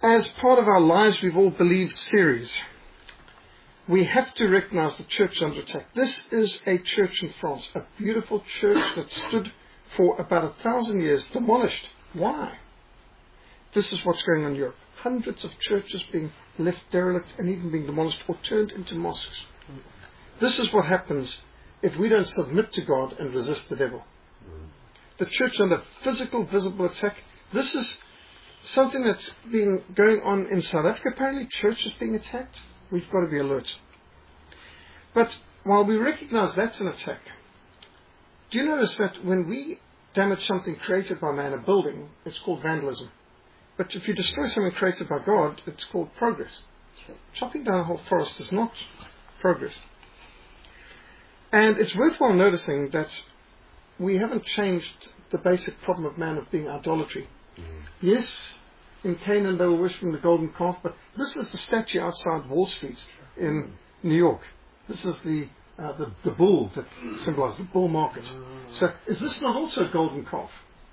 as part of our Lives We've All Believed series, we have to recognize the church under attack. This is a church in France, a beautiful church that stood for about 1,000 years, demolished. Why? This is what's going on in Europe. Hundreds of churches being left derelict and even being demolished or turned into mosques. This is what happens if we don't submit to God and resist the devil. The church under physical, visible attack. This is something that's been going on in South Africa. Apparently, church is being attacked. We've got to be alert. But while we recognize that's an attack, do you notice that when we damage something created by man, a building, it's called vandalism. But if you destroy something created by God, it's called progress. Chopping down a whole forest is not progress. And it's worthwhile noticing that we haven't changed the basic problem of man of being idolatry. Yes, in Canaan they were worshipping the golden calf, but this is the statue outside Wall Street in New York. This is the bull that symbolizes the bull market. So is this not also a golden calf?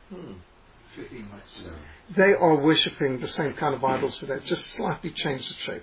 They are worshipping the same kind of idols today, just slightly changed the shape.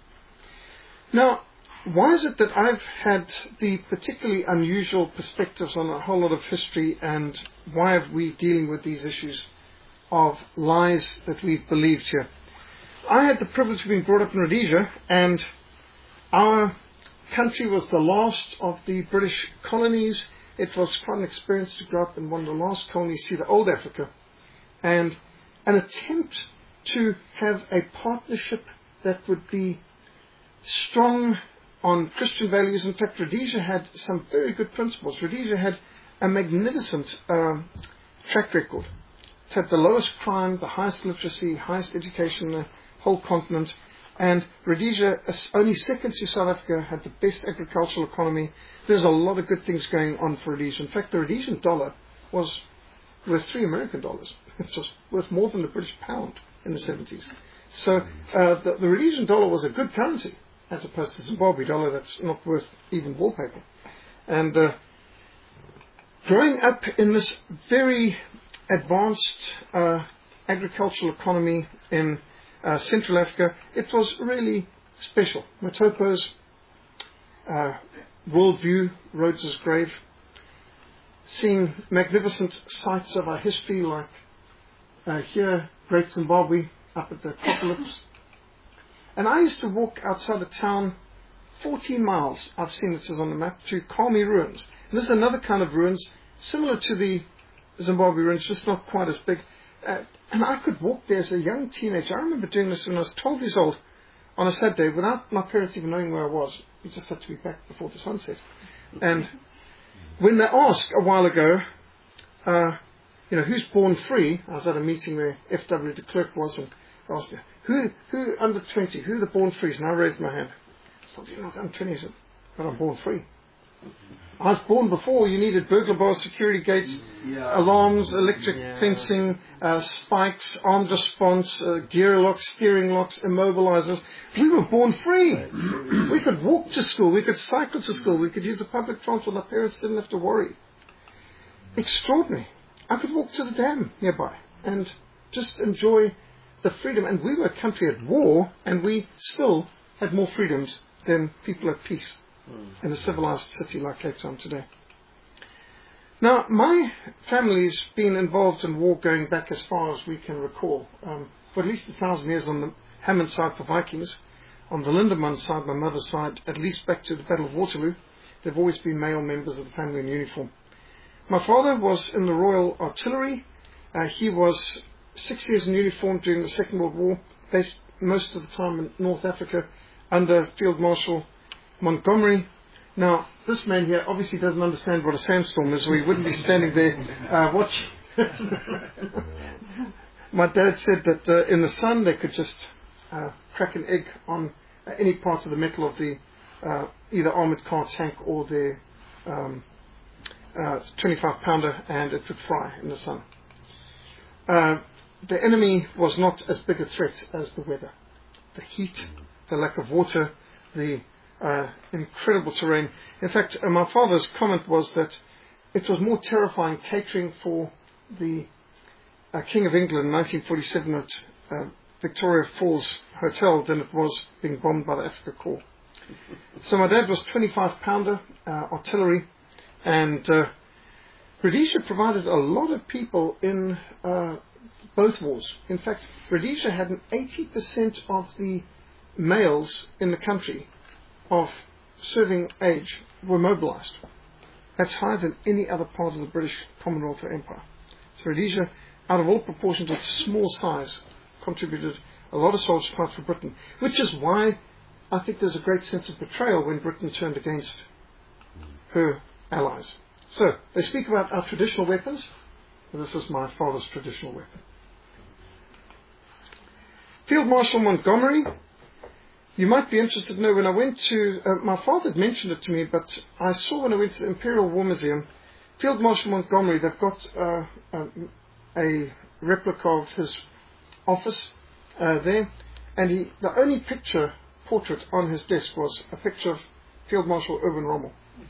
Now, why is it that I've had the particularly unusual perspectives on a whole lot of history, and why are we dealing with these issues of lies that we've believed here? I had the privilege of being brought up in Rhodesia, and our country was the last of the British colonies. It was quite an experience to grow up in one of the last colonies, see the old Africa, and an attempt to have a partnership that would be strong on Christian values. In fact, Rhodesia had some very good principles. Rhodesia had a magnificent track record. It had the lowest crime, the highest literacy, highest education in the whole continent. And Rhodesia, only second to South Africa, had the best agricultural economy. There's a lot of good things going on for Rhodesia. In fact, the Rhodesian dollar was worth $3 American. It was worth more than the British pound in the 70s. So the Rhodesian dollar was a good currency, as opposed to the Zimbabwe dollar that's not worth even wallpaper. And growing up in this very advanced agricultural economy in Central Africa, it was really special. Matopo's worldview, Rhodes' grave, seeing magnificent sites of our history like here, Great Zimbabwe, up at the Acropolis. And I used to walk outside the town 14 miles, I've seen it on the map, to Kami ruins. And this is another kind of ruins, similar to the Zimbabwe ruins, just not quite as big. And I could walk there as a young teenager. I remember doing this when I was 12 years old on a Saturday without my parents even knowing where I was. We just had to be back before the sunset. And when they asked a while ago, who's born free, I was at a meeting where F.W. de Klerk was, and asked me, who under 20, who are the born frees? And I raised my hand. I thought, you're not under 20, I said, but I'm born free. I was born before you needed burglar bars, security gates, alarms, electric fencing, spikes, armed response, gear locks, steering locks, immobilizers. We were born free. We could walk to school. We could cycle to school. We could use the public transport. Our parents didn't have to worry. Extraordinary. I could walk to the dam nearby and just enjoy the freedom. And we were a country at war, and we still had more freedoms than people at peace in a civilized city like Cape Town today. Now, my family's been involved in war going back as far as we can recall. For at least 1,000 years on the Hammond side for Vikings. On the Lindemann side, my mother's side, at least back to the Battle of Waterloo, they've always been male members of the family in uniform. My father was in the Royal Artillery. He was 6 years in uniform during the Second World War, based most of the time in North Africa under Field Marshal Montgomery. Now, this man here obviously doesn't understand what a sandstorm is, or he wouldn't be standing there watching. My dad said that in the sun they could just crack an egg on any part of the metal of the either armoured car tank or their 25-pounder, and it would fry in the sun. The enemy was not as big a threat as the weather. The heat, the lack of water, the incredible terrain. In fact, my father's comment was that it was more terrifying catering for the King of England in 1947 at Victoria Falls Hotel than it was being bombed by the Afrika Korps. So my dad was 25-pounder artillery, and Rhodesia provided a lot of people in both wars. In fact, Rhodesia had an 80% of the males in the country of serving age were mobilized. That's higher than any other part of the British Commonwealth or Empire. So Rhodesia, out of all proportions of small size, contributed a lot of soldiers to fight for Britain, which is why I think there's a great sense of betrayal when Britain turned against her allies. So, they speak about our traditional weapons, and this is my father's traditional weapon. Field Marshal Montgomery, you might be interested to know, when I went to, my father had mentioned it to me, but I saw when I went to the Imperial War Museum, Field Marshal Montgomery, they've got a replica of his office there, and the only portrait on his desk was a picture of Field Marshal Erwin Rommel.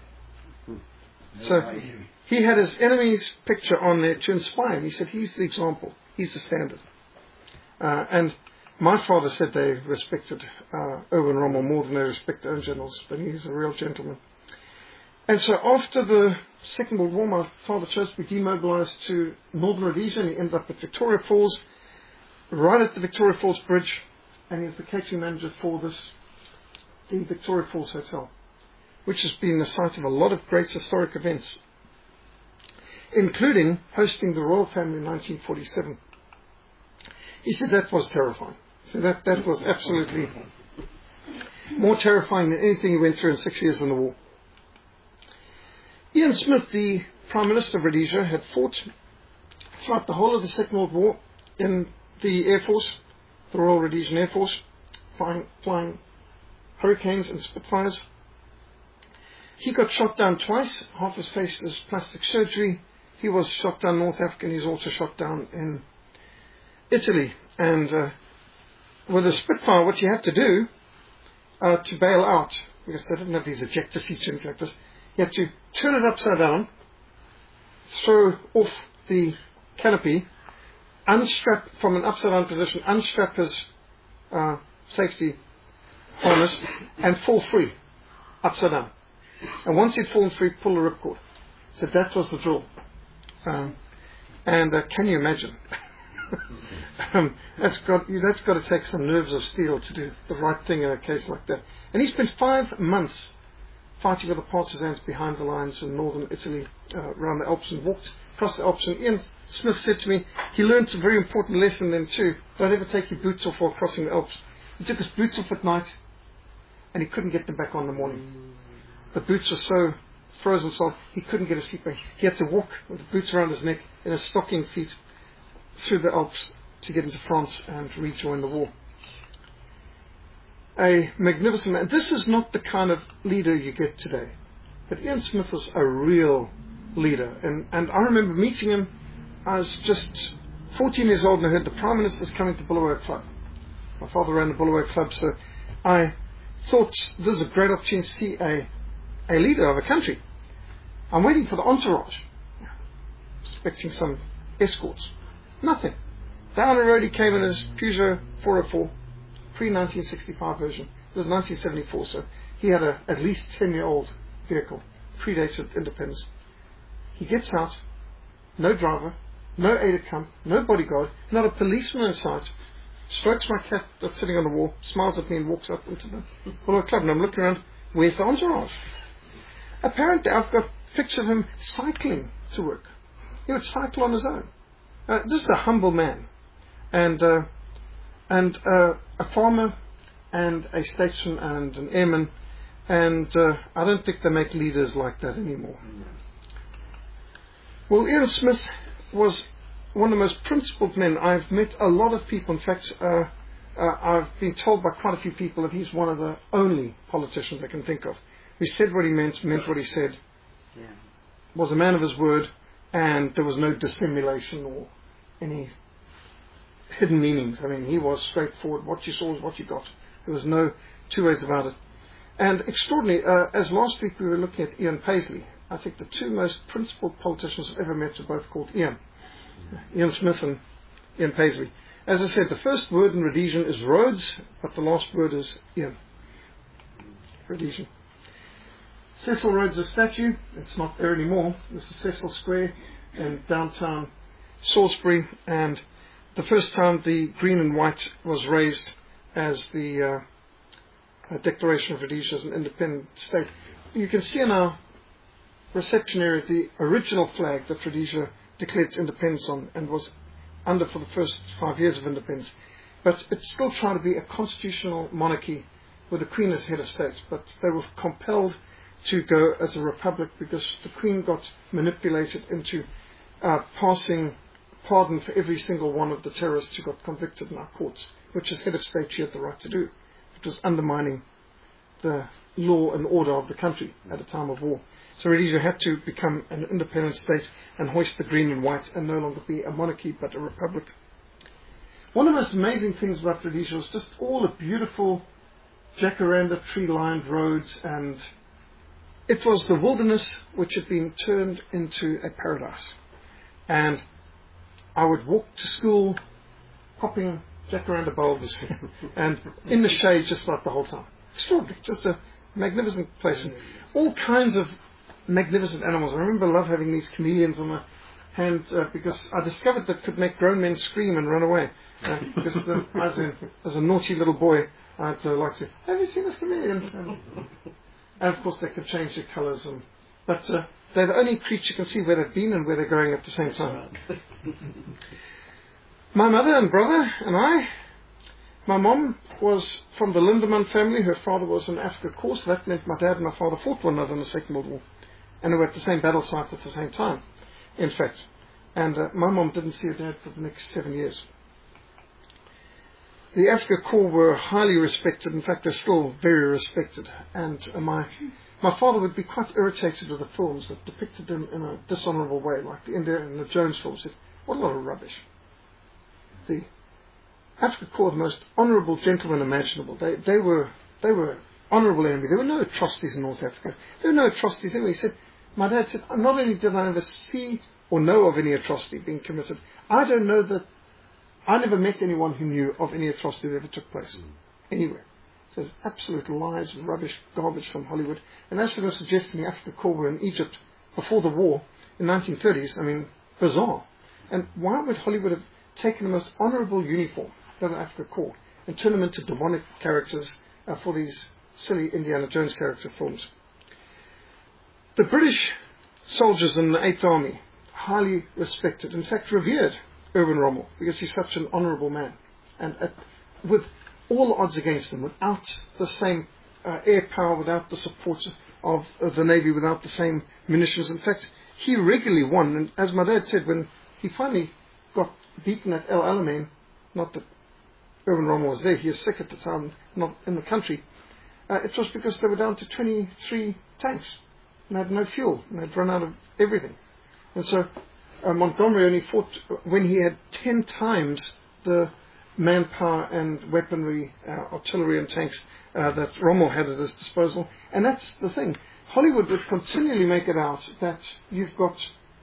So he had his enemy's picture on there to inspire him. He said, he's the example, he's the standard. And my father said they respected Erwin Rommel more than they respect their own generals, but he's a real gentleman. And so after the Second World War, my father chose to be demobilized to Northern Rhodesia, and he ended up at Victoria Falls, right at the Victoria Falls Bridge, and he's the catering manager for the Victoria Falls Hotel, which has been the site of a lot of great historic events, including hosting the royal family in 1947. He said that was terrifying. So that was absolutely more terrifying than anything he went through in 6 years in the war. Ian Smith, the Prime Minister of Rhodesia, had fought throughout the whole of the Second World War in the Air Force, the Royal Rhodesian Air Force, flying Hurricanes and Spitfires. He got shot down twice. Half his face is plastic surgery. He was shot down in North Africa, and he's also shot down in Italy. And with a Spitfire, what you had to do to bail out, because they didn't have these ejector seats or anything like this, you had to turn it upside down, throw off the canopy, unstrap from an upside down position, unstrap his safety harness, and fall free, upside down. And once he'd fallen free, pull the ripcord. So that was the drill. Can you imagine? That's got to take some nerves of steel to do the right thing in a case like that. And he spent 5 months fighting with the partisans behind the lines in northern Italy, around the Alps, and walked across the Alps. And Ian Smith said to me, he learned a very important lesson then too. Don't ever take your boots off while crossing the Alps. He took his boots off at night, and he couldn't get them back on in the morning. The boots were so frozen solid, he couldn't get his feet back. He had to walk with the boots around his neck in his stocking feet through the Alps to get into France and rejoin the war. A magnificent man. This is not the kind of leader you get today. But Ian Smith was a real leader. And I remember meeting him. I was just 14 years old, and I heard the Prime Minister's coming to Bulawayo Club. My father ran the Bulawayo Club, so I thought this is a great opportunity to see a leader of a country. I'm waiting for the entourage, expecting some escorts. Nothing. Down the road he came in his Peugeot 404, pre-1965 version. This is 1974, so he had a at least 10-year-old vehicle, predated independence. He gets out, no driver, no aide-de-camp, no bodyguard, not a policeman in sight, strokes my cat that's sitting on the wall, smiles at me and walks up into the Bulawayo Club. And I'm looking around, where's the entourage? Apparently I've got a picture of him cycling to work. He would cycle on his own. This is a humble man, and a farmer, and a statesman, and an airman, and I don't think they make leaders like that anymore. Well, Ian Smith was one of the most principled men. I've met a lot of people. In fact, I've been told by quite a few people that he's one of the only politicians I can think of who said what he meant what he said, was a man of his word, and there was no dissimulation or any hidden meanings. I mean, he was straightforward. What you saw is what you got. There was no two ways about it. And extraordinary, as last week we were looking at Ian Paisley, I think the two most principled politicians I've ever met are both called Ian. Ian Smith and Ian Paisley. As I said, the first word in Rhodesian is Rhodes, but the last word is Ian. Rhodesian. Cecil Rhodes' statue, it's not there anymore. This is Cecil Square in downtown Salisbury, and the first time the green and white was raised as the Declaration of Rhodesia as an independent state. You can see in our reception area the original flag that Rhodesia declared its independence on and was under for the first 5 years of independence. But it's still trying to be a constitutional monarchy with the Queen as head of state. But they were compelled to go as a republic because the Queen got manipulated into passing pardon for every single one of the terrorists who got convicted in our courts, which as head of state she had the right to do. It was undermining the law and order of the country at a time of war. So Rhodesia had to become an independent state and hoist the green and white and no longer be a monarchy but a republic. One of the most amazing things about Rhodesia was just all the beautiful jacaranda tree-lined roads, and it was the wilderness which had been turned into a paradise. And I would walk to school popping jacaranda bulbs and in the shade just like the whole time. Extraordinary, just a magnificent place. And all kinds of magnificent animals. I love having these chameleons on my hand because I discovered that could make grown men scream and run away. Because as a naughty little boy, I'd like to, have you seen this chameleon? And of course they could change their colours. But they're the only creature you can see where they've been and where they're going at the same time. My mother and brother and I, my mom was from the Lindemann family. Her father was in Africa Corps, so that meant my dad and my father fought one another in the Second World War. And they were at the same battle site at the same time, in fact. And my mom didn't see her dad for the next 7 years. The Africa Corps were highly respected. In fact, they're still very respected. And my father would be quite irritated with the films that depicted them in a dishonourable way, like the Indiana Jones films. He said, what a lot of rubbish. The Africa Corps, the most honourable gentlemen imaginable. They were honourable enemy. There were no atrocities in North Africa. There were no atrocities anyway. He said, my dad said, not only did I never see or know of any atrocity being committed, I don't know that, I never met anyone who knew of any atrocity that ever took place anywhere. So it's absolute lies, rubbish, garbage from Hollywood. And as for them suggesting the Africa Corps were in Egypt before the war in the 1930s, bizarre. And why would Hollywood have taken the most honourable uniform, that of Africa Corps, and turn them into demonic characters for these silly Indiana Jones character films? The British soldiers in the 8th Army, highly respected, in fact revered Erwin Rommel, because he's such an honourable man. And with all odds against him, without the same air power, without the support of the Navy, without the same munitions. In fact, he regularly won. And as my dad said, when he finally got beaten at El Alamein, not that Erwin Rommel was there, he was sick at the time, not in the country, it was because they were down to 23 tanks and had no fuel, and they'd run out of everything. And so Montgomery only fought when he had 10 times the manpower and weaponry, artillery and tanks that Rommel had at his disposal. And that's the thing. Hollywood would continually make it out that you've got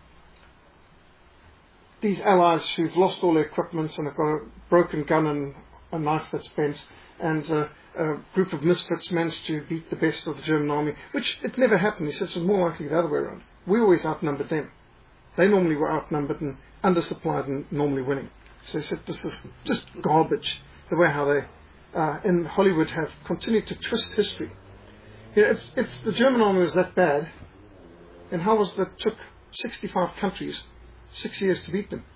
these allies who've lost all their equipment and have got a broken gun and a knife that's bent, and a group of misfits managed to beat the best of the German army, which it never happened. He said it was more likely the other way around. We always outnumbered them. They normally were outnumbered and undersupplied and normally winning. So he said this is just garbage, the way how they in Hollywood have continued to twist history. If the German army was that bad, then how was that took 65 countries 6 years to beat them?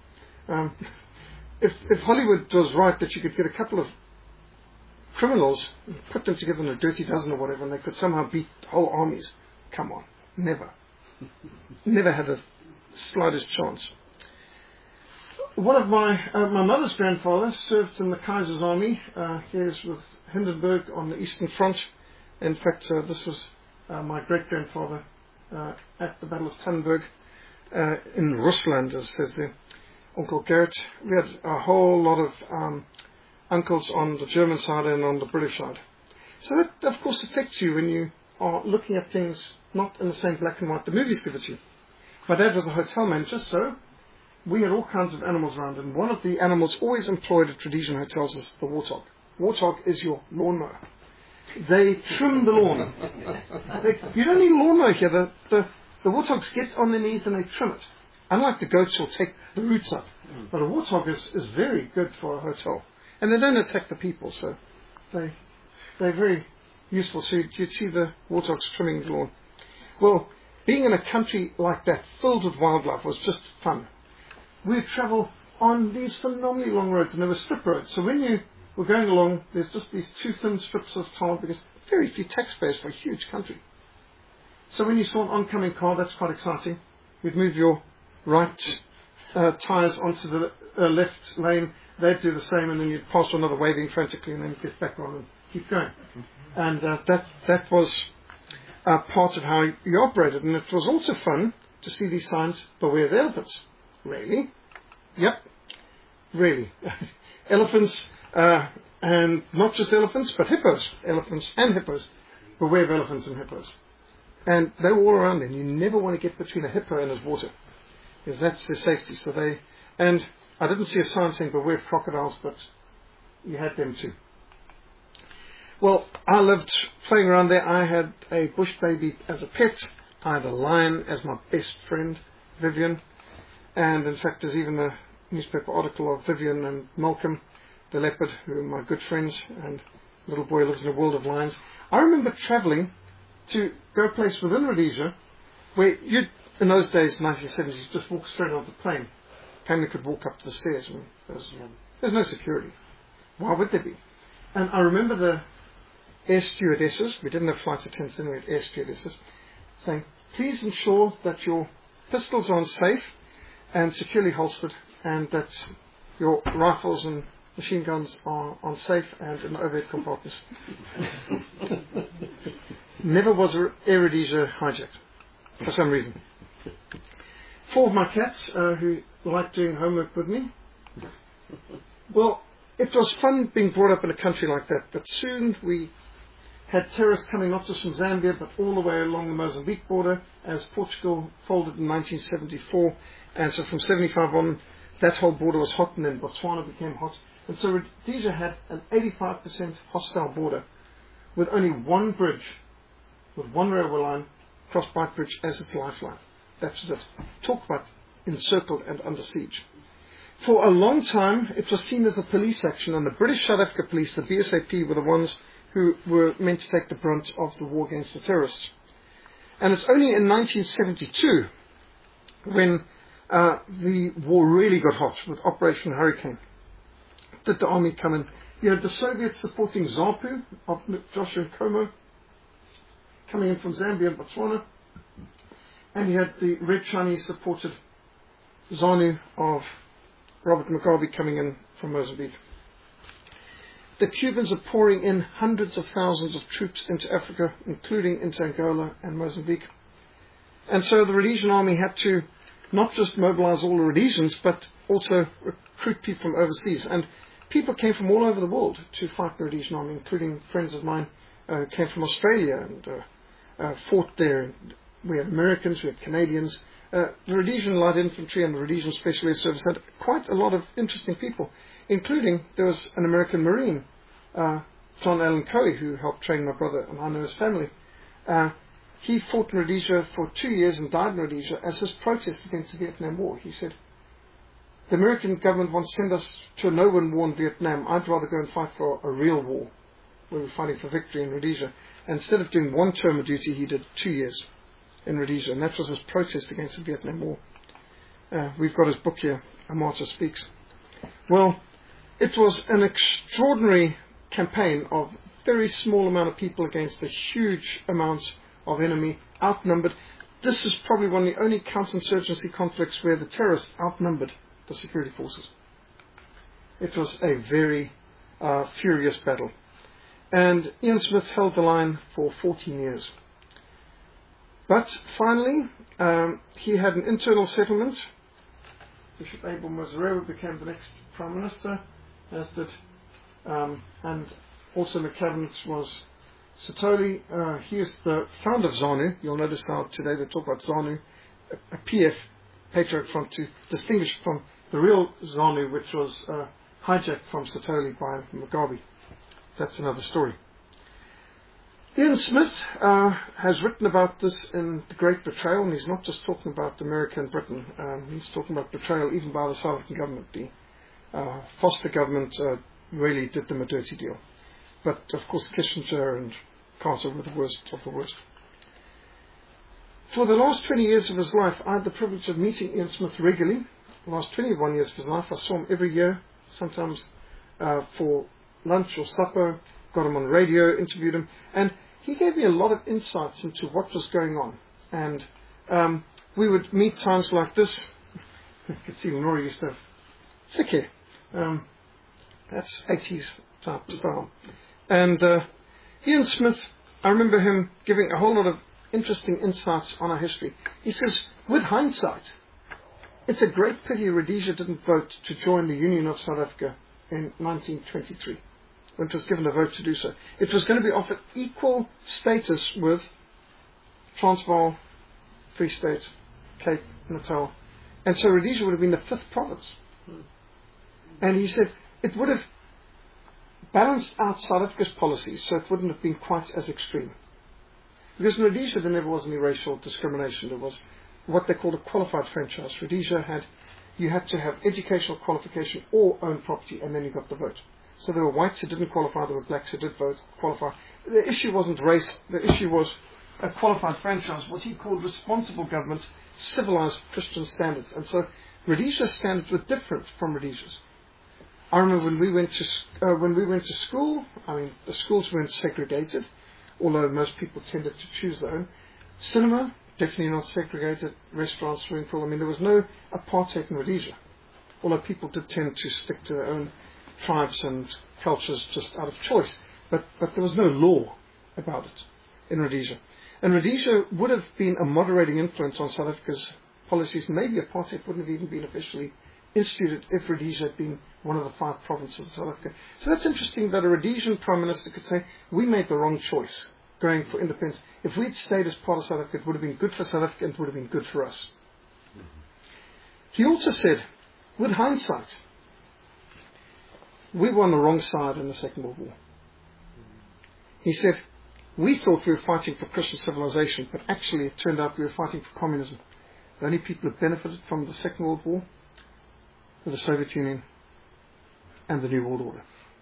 If Hollywood was right that you could get a couple of criminals, put them together in a dirty dozen or whatever, and they could somehow beat whole armies, come on, never. Never had a slightest chance. One of my mother's grandfather served in the Kaiser's army. He was with Hindenburg on the Eastern Front. In fact, this was my great-grandfather at the Battle of Tannenberg in Rusland, as says there, Uncle Gerrit. We had a whole lot of uncles on the German side and on the British side. So that, of course, affects you when you are looking at things not in the same black and white the movies give it to you. My dad was a hotel manager, so we had all kinds of animals around, and one of the animals always employed at Rhodesian hotels is the warthog. Warthog is your lawnmower. They trim the lawn. You don't need a lawnmower here. The warthogs get on their knees and they trim it. Unlike the goats will take the roots up. But a warthog is very good for a hotel. And they don't attack the people, so they're very useful. So you'd see the warthogs trimming the lawn. Well, being in a country like that, filled with wildlife, was just fun. We would travel on these phenomenally long roads, and they were strip roads. So when you were going along, there's just these two thin strips of tar, because very few taxpayers for a huge country. So when you saw an oncoming car, that's quite exciting. You'd move your right tyres onto the left lane, they'd do the same, and then you'd pass one another waving frantically, and then you'd get back on and keep going. And that was part of how you operated. And it was also fun to see these signs, beware of elephants. Really? Yep. Really. Elephants, and not just elephants, but hippos. Elephants and hippos. Beware of elephants and hippos. And they were all around then. You never want to get between a hippo and his water, because that's their safety. And I didn't see a sign saying beware of crocodiles, but you had them too. Well, I loved playing around there. I had a bush baby as a pet. I had a lion as my best friend, Vivian. And in fact, there's even a newspaper article of Vivian and Malcolm, the leopard, who are my good friends, and the little boy lives in a world of lions. I remember travelling to go a place within Rhodesia where you'd, in those days, 1970s, you just walk straight onto the plane. Family could walk up to the stairs. There's no security. Why would there be? And I remember the air stewardesses, we didn't have flight attendants, we had air stewardesses, saying, please ensure that your pistols are safe and securely holstered, and that your rifles and machine guns are on safe and in overhead compartments. Never was Air Rhodesia hijacked, for some reason. 4 of my cats, who liked doing homework with me. Well, it was fun being brought up in a country like that, but soon we had terrorists coming not just from Zambia, but all the way along the Mozambique border, as Portugal folded in 1974, and so from 75 on, that whole border was hot, and then Botswana became hot. And so Rhodesia had an 85% hostile border, with only one bridge, with one railway line, Crossbight Bridge, as its lifeline. That was it. Talk about encircled and under siege. For a long time, it was seen as a police action, and the British South Africa Police, the BSAP, were the ones who were meant to take the brunt of the war against the terrorists. And it's only in 1972, when the war really got hot with Operation Hurricane, did the army come in. You had the Soviets supporting ZAPU of Joshua Nkomo coming in from Zambia and Botswana, and you had the Red Chinese supported ZANU of Robert Mugabe coming in from Mozambique. The Cubans are pouring in hundreds of thousands of troops into Africa, including into Angola and Mozambique. And so the Rhodesian army had to not just mobilize all the Rhodesians, but also recruit people from overseas. And people came from all over the world to fight the Rhodesian army, including friends of mine who came from Australia and fought there. We had Americans, we had Canadians. The Rhodesian Light Infantry and the Rhodesian Special Air Service had quite a lot of interesting people, including there was an American Marine, John Allen Coe, who helped train my brother, and I know his family. He fought in Rhodesia for 2 years and died in Rhodesia as his protest against the Vietnam War. He said, the American government wants to send us to a no-win war in Vietnam. I'd rather go and fight for a real war, where we're fighting for victory in Rhodesia. And instead of doing 1 term of duty, he did 2 years in Rhodesia, and that was his protest against the Vietnam War. We've got his book here, A Martyr Speaks. Well, it was an extraordinary campaign of very small amount of people against a huge amount of enemy, outnumbered. This is probably one of the only counterinsurgency conflicts where the terrorists outnumbered the security forces. It was a very furious battle. And Ian Smith held the line for 14 years. But finally, he had an internal settlement. Bishop Abel Mazorewa became the next Prime Minister, as did, and also in the cabinet was Sithole. He is the founder of ZANU. You'll notice how today they talk about ZANU, a PF, Patriot Front to distinguish from the real ZANU, which was hijacked from Sitoli by Mugabe. That's another story. Ian Smith has written about this in The Great Betrayal, and he's not just talking about America and Britain. He's talking about betrayal even by the South African government. The Foster government really did them a dirty deal. But, of course, Kissinger and Carter were the worst of the worst. For the last 20 years of his life, I had the privilege of meeting Ian Smith regularly. The last 21 years of his life, I saw him every year, sometimes for lunch or supper, got him on radio, interviewed him, and he gave me a lot of insights into what was going on. And we would meet times like this. You could see Nora used to have thick hair. That's 80s type style. And Ian Smith, I remember him giving a whole lot of interesting insights on our history. He says, with hindsight, it's a great pity Rhodesia didn't vote to join the Union of South Africa in 1923, when it was given a vote to do so. It was going to be offered equal status with Transvaal, Free State, Cape, Natal. And so Rhodesia would have been the fifth province. And he said it would have balanced out South Africa's policies, so it wouldn't have been quite as extreme. Because in Rhodesia there never was any racial discrimination. There was what they called a qualified franchise. Rhodesia you had to have educational qualification or own property, and then you got the vote. So there were whites who didn't qualify, there were blacks who did vote, qualify. The issue wasn't race, the issue was a qualified franchise, what he called responsible government, civilized Christian standards. And so Rhodesia's standards were different from Rhodesia's. I remember when we went to school, the schools weren't segregated, although most people tended to choose their own. Cinema, definitely not segregated. Restaurants, swimming pool. There was no apartheid in Rhodesia, although people did tend to stick to their own tribes and cultures just out of choice. But there was no law about it in Rhodesia. And Rhodesia would have been a moderating influence on South Africa's policies. Maybe apartheid wouldn't have even been officially instituted if Rhodesia had been one of the 5 provinces of South Africa. So that's interesting that a Rhodesian Prime Minister could say, we made the wrong choice going for independence. If we'd stayed as part of South Africa, it would have been good for South Africa and it would have been good for us. He also said, with hindsight, we were on the wrong side in the Second World War. He said, we thought we were fighting for Christian civilization, but actually it turned out we were fighting for communism. The only people who benefited from the Second World War were the Soviet Union and the New World Order.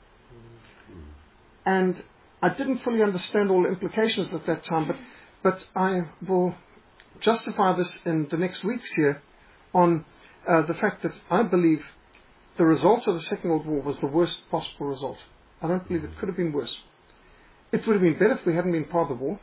And I didn't fully understand all the implications at that time, but I will justify this in the next weeks here on the fact that I believe the result of the Second World War was the worst possible result. I don't believe it could have been worse. It would have been better if we hadn't been part of the war.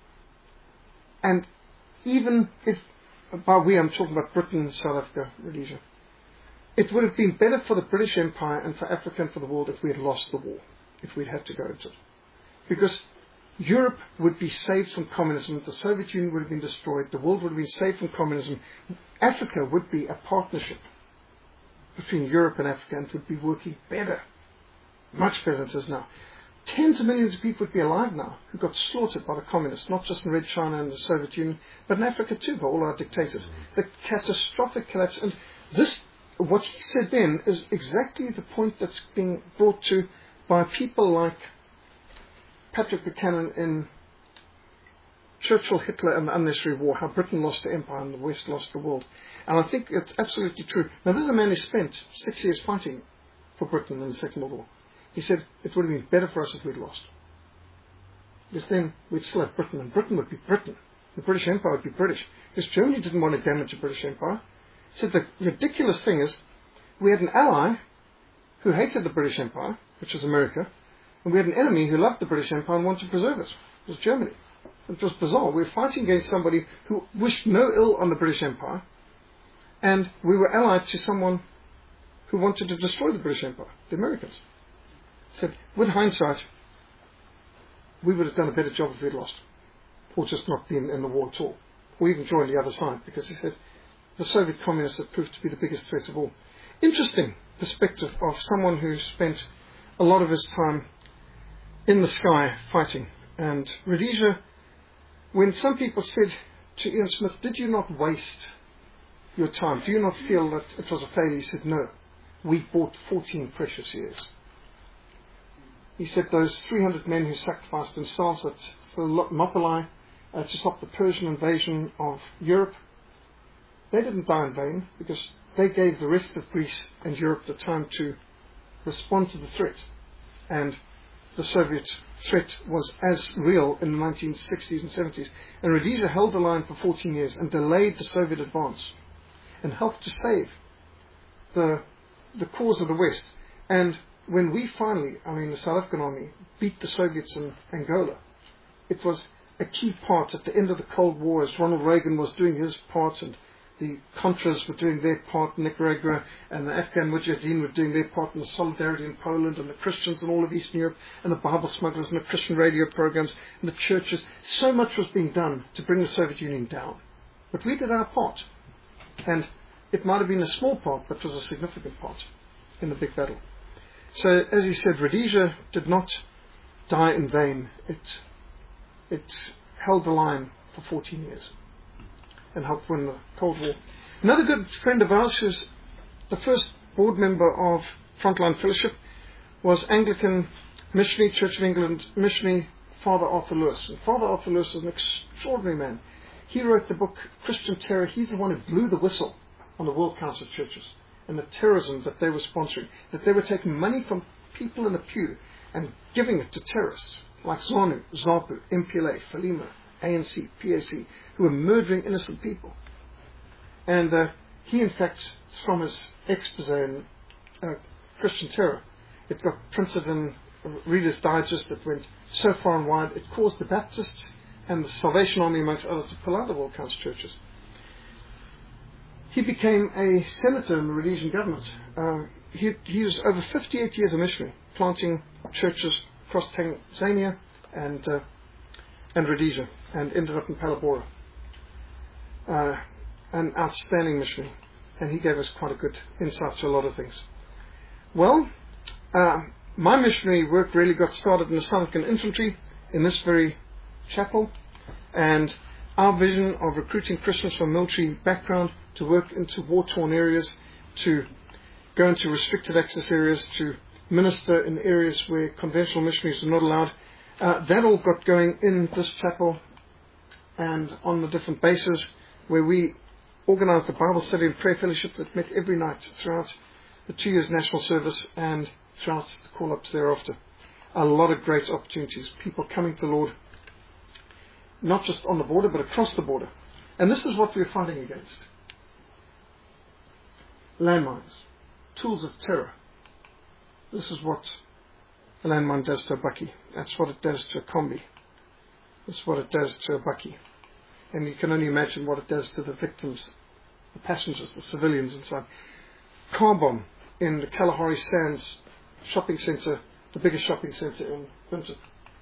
And even if, by we I'm talking about Britain, South Africa, Rhodesia, it would have been better for the British Empire and for Africa and for the world if we had lost the war, if we'd had to go into it. Because Europe would be saved from communism, the Soviet Union would have been destroyed, the world would have been saved from communism. Africa would be a partnership between Europe and Africa and would be working better, much better than it is now. Tens of millions of people would be alive now who got slaughtered by the communists, not just in Red China and the Soviet Union, but in Africa too, by all our dictators. The catastrophic collapse. And this, what he said then, is exactly the point that's being brought to by people like Patrick Buchanan in Churchill, Hitler and the Unnecessary War, how Britain lost the empire and the West lost the world. And I think it's absolutely true. Now, this is a man who spent 6 years fighting for Britain in the Second World War. He said it would have been better for us if we'd lost. Because then we'd still have Britain, and Britain would be Britain. The British Empire would be British. Because Germany didn't want to damage the British Empire. He said the ridiculous thing is, we had an ally who hated the British Empire, which was America, and we had an enemy who loved the British Empire and wanted to preserve it. It was Germany. It was bizarre. We were fighting against somebody who wished no ill on the British Empire, and we were allied to someone who wanted to destroy the British Empire, the Americans. Said, with hindsight, we would have done a better job if we had lost, or just not been in the war at all, or even joined the other side, because he said the Soviet communists had proved to be the biggest threat of all. Interesting perspective of someone who spent a lot of his time in the sky fighting. And Rhodesia, when some people said to Ian Smith, did you not waste your time? Do you not feel that it was a failure? He said, no. We bought 14 precious years. He said those 300 men who sacrificed themselves at Thermopylae to stop the Persian invasion of Europe, they didn't die in vain, because they gave the rest of Greece and Europe the time to respond to the threat. And the Soviet threat was as real in the 1960s and 70s. And Rhodesia held the line for 14 years and delayed the Soviet advance and helped to save the cause of the West. And when we finally, the South African Army, beat the Soviets in Angola, it was a key part at the end of the Cold War, as Ronald Reagan was doing his part and the Contras were doing their part in Nicaragua, and the Afghan Mujahideen were doing their part in the Solidarity in Poland, and the Christians in all of Eastern Europe, and the Bible smugglers and the Christian radio programs and the churches. So much was being done to bring the Soviet Union down. But we did our part. And it might have been a small part, but it was a significant part in the big battle. So, as he said, Rhodesia did not die in vain. It held the line for 14 years and helped win the Cold War. Another good friend of ours, who's the first board member of Frontline Fellowship, was Anglican missionary, Church of England missionary, Father Arthur Lewis. And Father Arthur Lewis is an extraordinary man. He wrote the book Christian Terror. He's the one who blew the whistle on the World Council of Churches and the terrorism that they were sponsoring, that they were taking money from people in the pew and giving it to terrorists like ZANU, ZAPU, MPLA, FALIMA, ANC, PAC, who were murdering innocent people. And he, in fact, from his expose in Christian Terror, it got printed in Reader's Digest that went so far and wide, it caused the Baptists and the Salvation Army, amongst others, to pull out of all kinds of churches. He became a senator in the Rhodesian government. He was over 58 years a missionary, planting churches across Tanzania and Rhodesia, and ended up in Palabora. An outstanding missionary, and he gave us quite a good insight to a lot of things. Well, my missionary work really got started in the South African Infantry in this very chapel, and our vision of recruiting Christians from military background to work into war-torn areas, to go into restricted access areas, to minister in areas where conventional missionaries were not allowed, that all got going in this chapel and on the different bases where we organized the Bible study and prayer fellowship that met every night throughout the 2 years national service and throughout the call-ups thereafter. A lot of great opportunities, people coming to the Lord, not just on the border, but across the border. And this is what we're fighting against. Landmines, tools of terror. This is what a landmine does to a bakkie. That's what it does to a combi. That's what it does to a bakkie. And you can only imagine what it does to the victims, the passengers, the civilians inside. Car bomb in the Kalahari Sands shopping centre, the biggest shopping centre in Winton.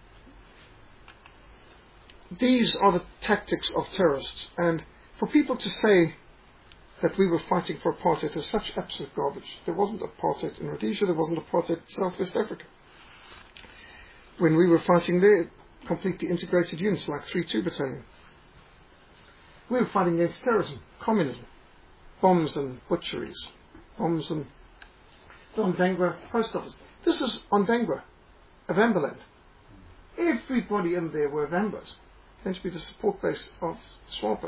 These are the tactics of terrorists. And for people to say that we were fighting for apartheid is such absolute garbage. There wasn't apartheid in Rhodesia, there wasn't apartheid in South West Africa. When we were fighting there, completely integrated units like 3-2 Battalion. We were fighting against terrorism, communism, bombs and butcheries, bombs and the Ondangwa post office. This is Ondangwa, Avambaland. Everybody in there were Avambas, going to be the support base of SWAPO.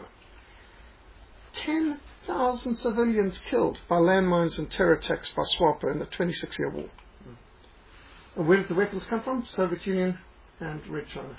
10,000 civilians killed by landmines and terror attacks by SWAPO in the 26-year war. And where did the weapons come from? Soviet Union and Red China.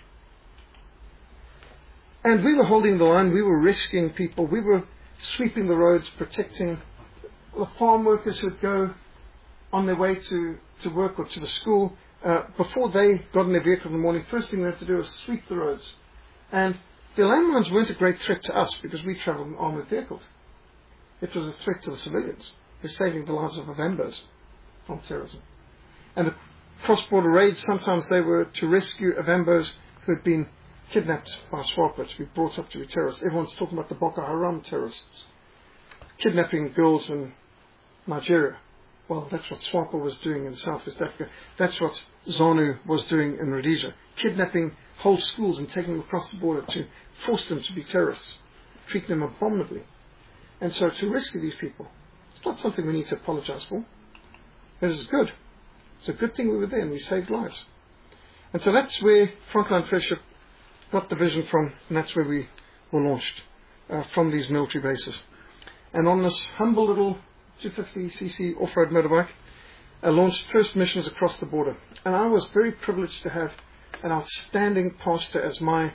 And we were holding the line, we were rescuing people, we were sweeping the roads, protecting the farm workers who would go on their way to work or to the school. Before they got in their vehicle in the morning, first thing they had to do was sweep the roads. And the landmines weren't a great threat to us because we travelled in armoured vehicles. It was a threat to the civilians. They're saving the lives of Avambas from terrorism. And the cross-border raids, sometimes they were to rescue Avambas who had been kidnapped by SWAPO to be brought up to be terrorists. Everyone's talking about the Boko Haram terrorists kidnapping girls in Nigeria. Well, that's what SWAPO was doing in Southwest Africa. That's what ZANU was doing in Rhodesia, kidnapping whole schools and taking them across the border to force them to be terrorists, treating them abominably. And so to rescue these people, it's not something we need to apologize for. It is good. It's a good thing we were there and we saved lives. And so that's where Frontline Fellowship got the vision from, and that's where we were launched, from these military bases. And on this humble little 250cc off-road motorbike, I launched first missions across the border. And I was very privileged to have an outstanding pastor as my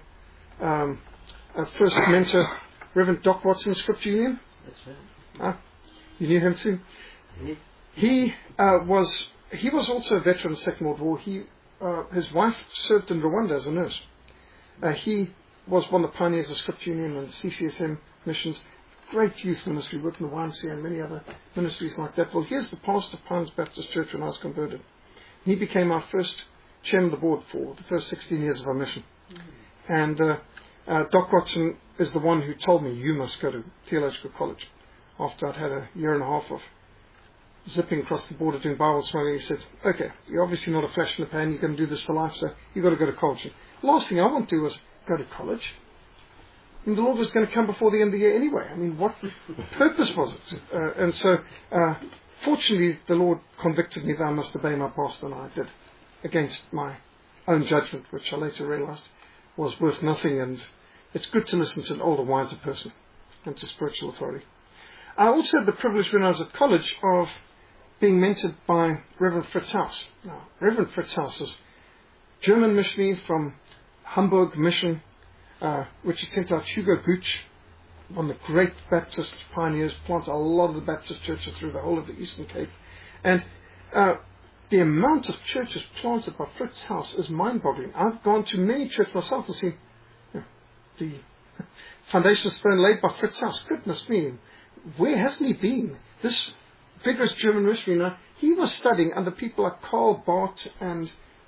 first mentor, Reverend Doc Watson, Scripture Union. That's right. You knew him too? Yeah. He was also a veteran of the Second World War. His wife served in Rwanda as a nurse. He was one of the pioneers of Scripture Union and CCSM missions. Great youth ministry, worked in the YMCA and many other ministries like that. Well, here's the pastor of Pines Baptist Church when I was converted. He became our first chairman of the board for the first 16 years of our mission. And Doc Watson is the one who told me, you must go to theological college. After I'd had a year and a half of zipping across the border doing Bible smuggling, he said, okay, you're obviously not a flash in the pan, you're going to do this for life, so you've got to go to college. And the last thing I want to do was go to college. And the Lord was going to come before the end of the year anyway. I mean, what purpose was it? And so, fortunately, the Lord convicted me that I must obey my pastor, and I did, against my own judgment, which I later realized was worth nothing. And it's good to listen to an older, wiser person and to spiritual authority. I also had the privilege when I was at college of being mentored by Reverend Fritz Haus. Now, Reverend Fritz Haus is German missionary from Hamburg Mission, which had sent out Hugo Gooch, one of the great Baptist pioneers, planted a lot of the Baptist churches through the whole of the Eastern Cape. And the amount of churches planted by Fritz Haus is mind-boggling. I've gone to many churches myself and seen the foundation stone laid by Fritz Haus. Goodness me, where hasn't he been? This vigorous German missionary, now, he was studying under people like Karl Barth, and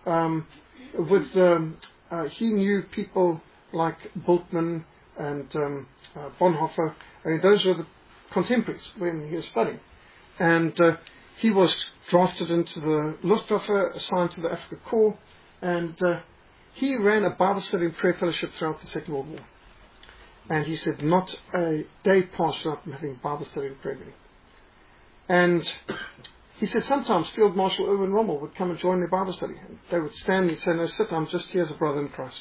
he knew people like Bultmann and Bonhoeffer. I mean, those were the contemporaries when he was studying. And he was drafted into the Luftwaffe, assigned to the Africa Corps, and he ran a Bible study and prayer fellowship throughout the Second World War. And he said, not a day passed without having Bible study and prayer meeting. And he said sometimes Field Marshal Erwin Rommel would come and join their Bible study. And they would stand and say, no, sit, I'm just here as a brother in Christ.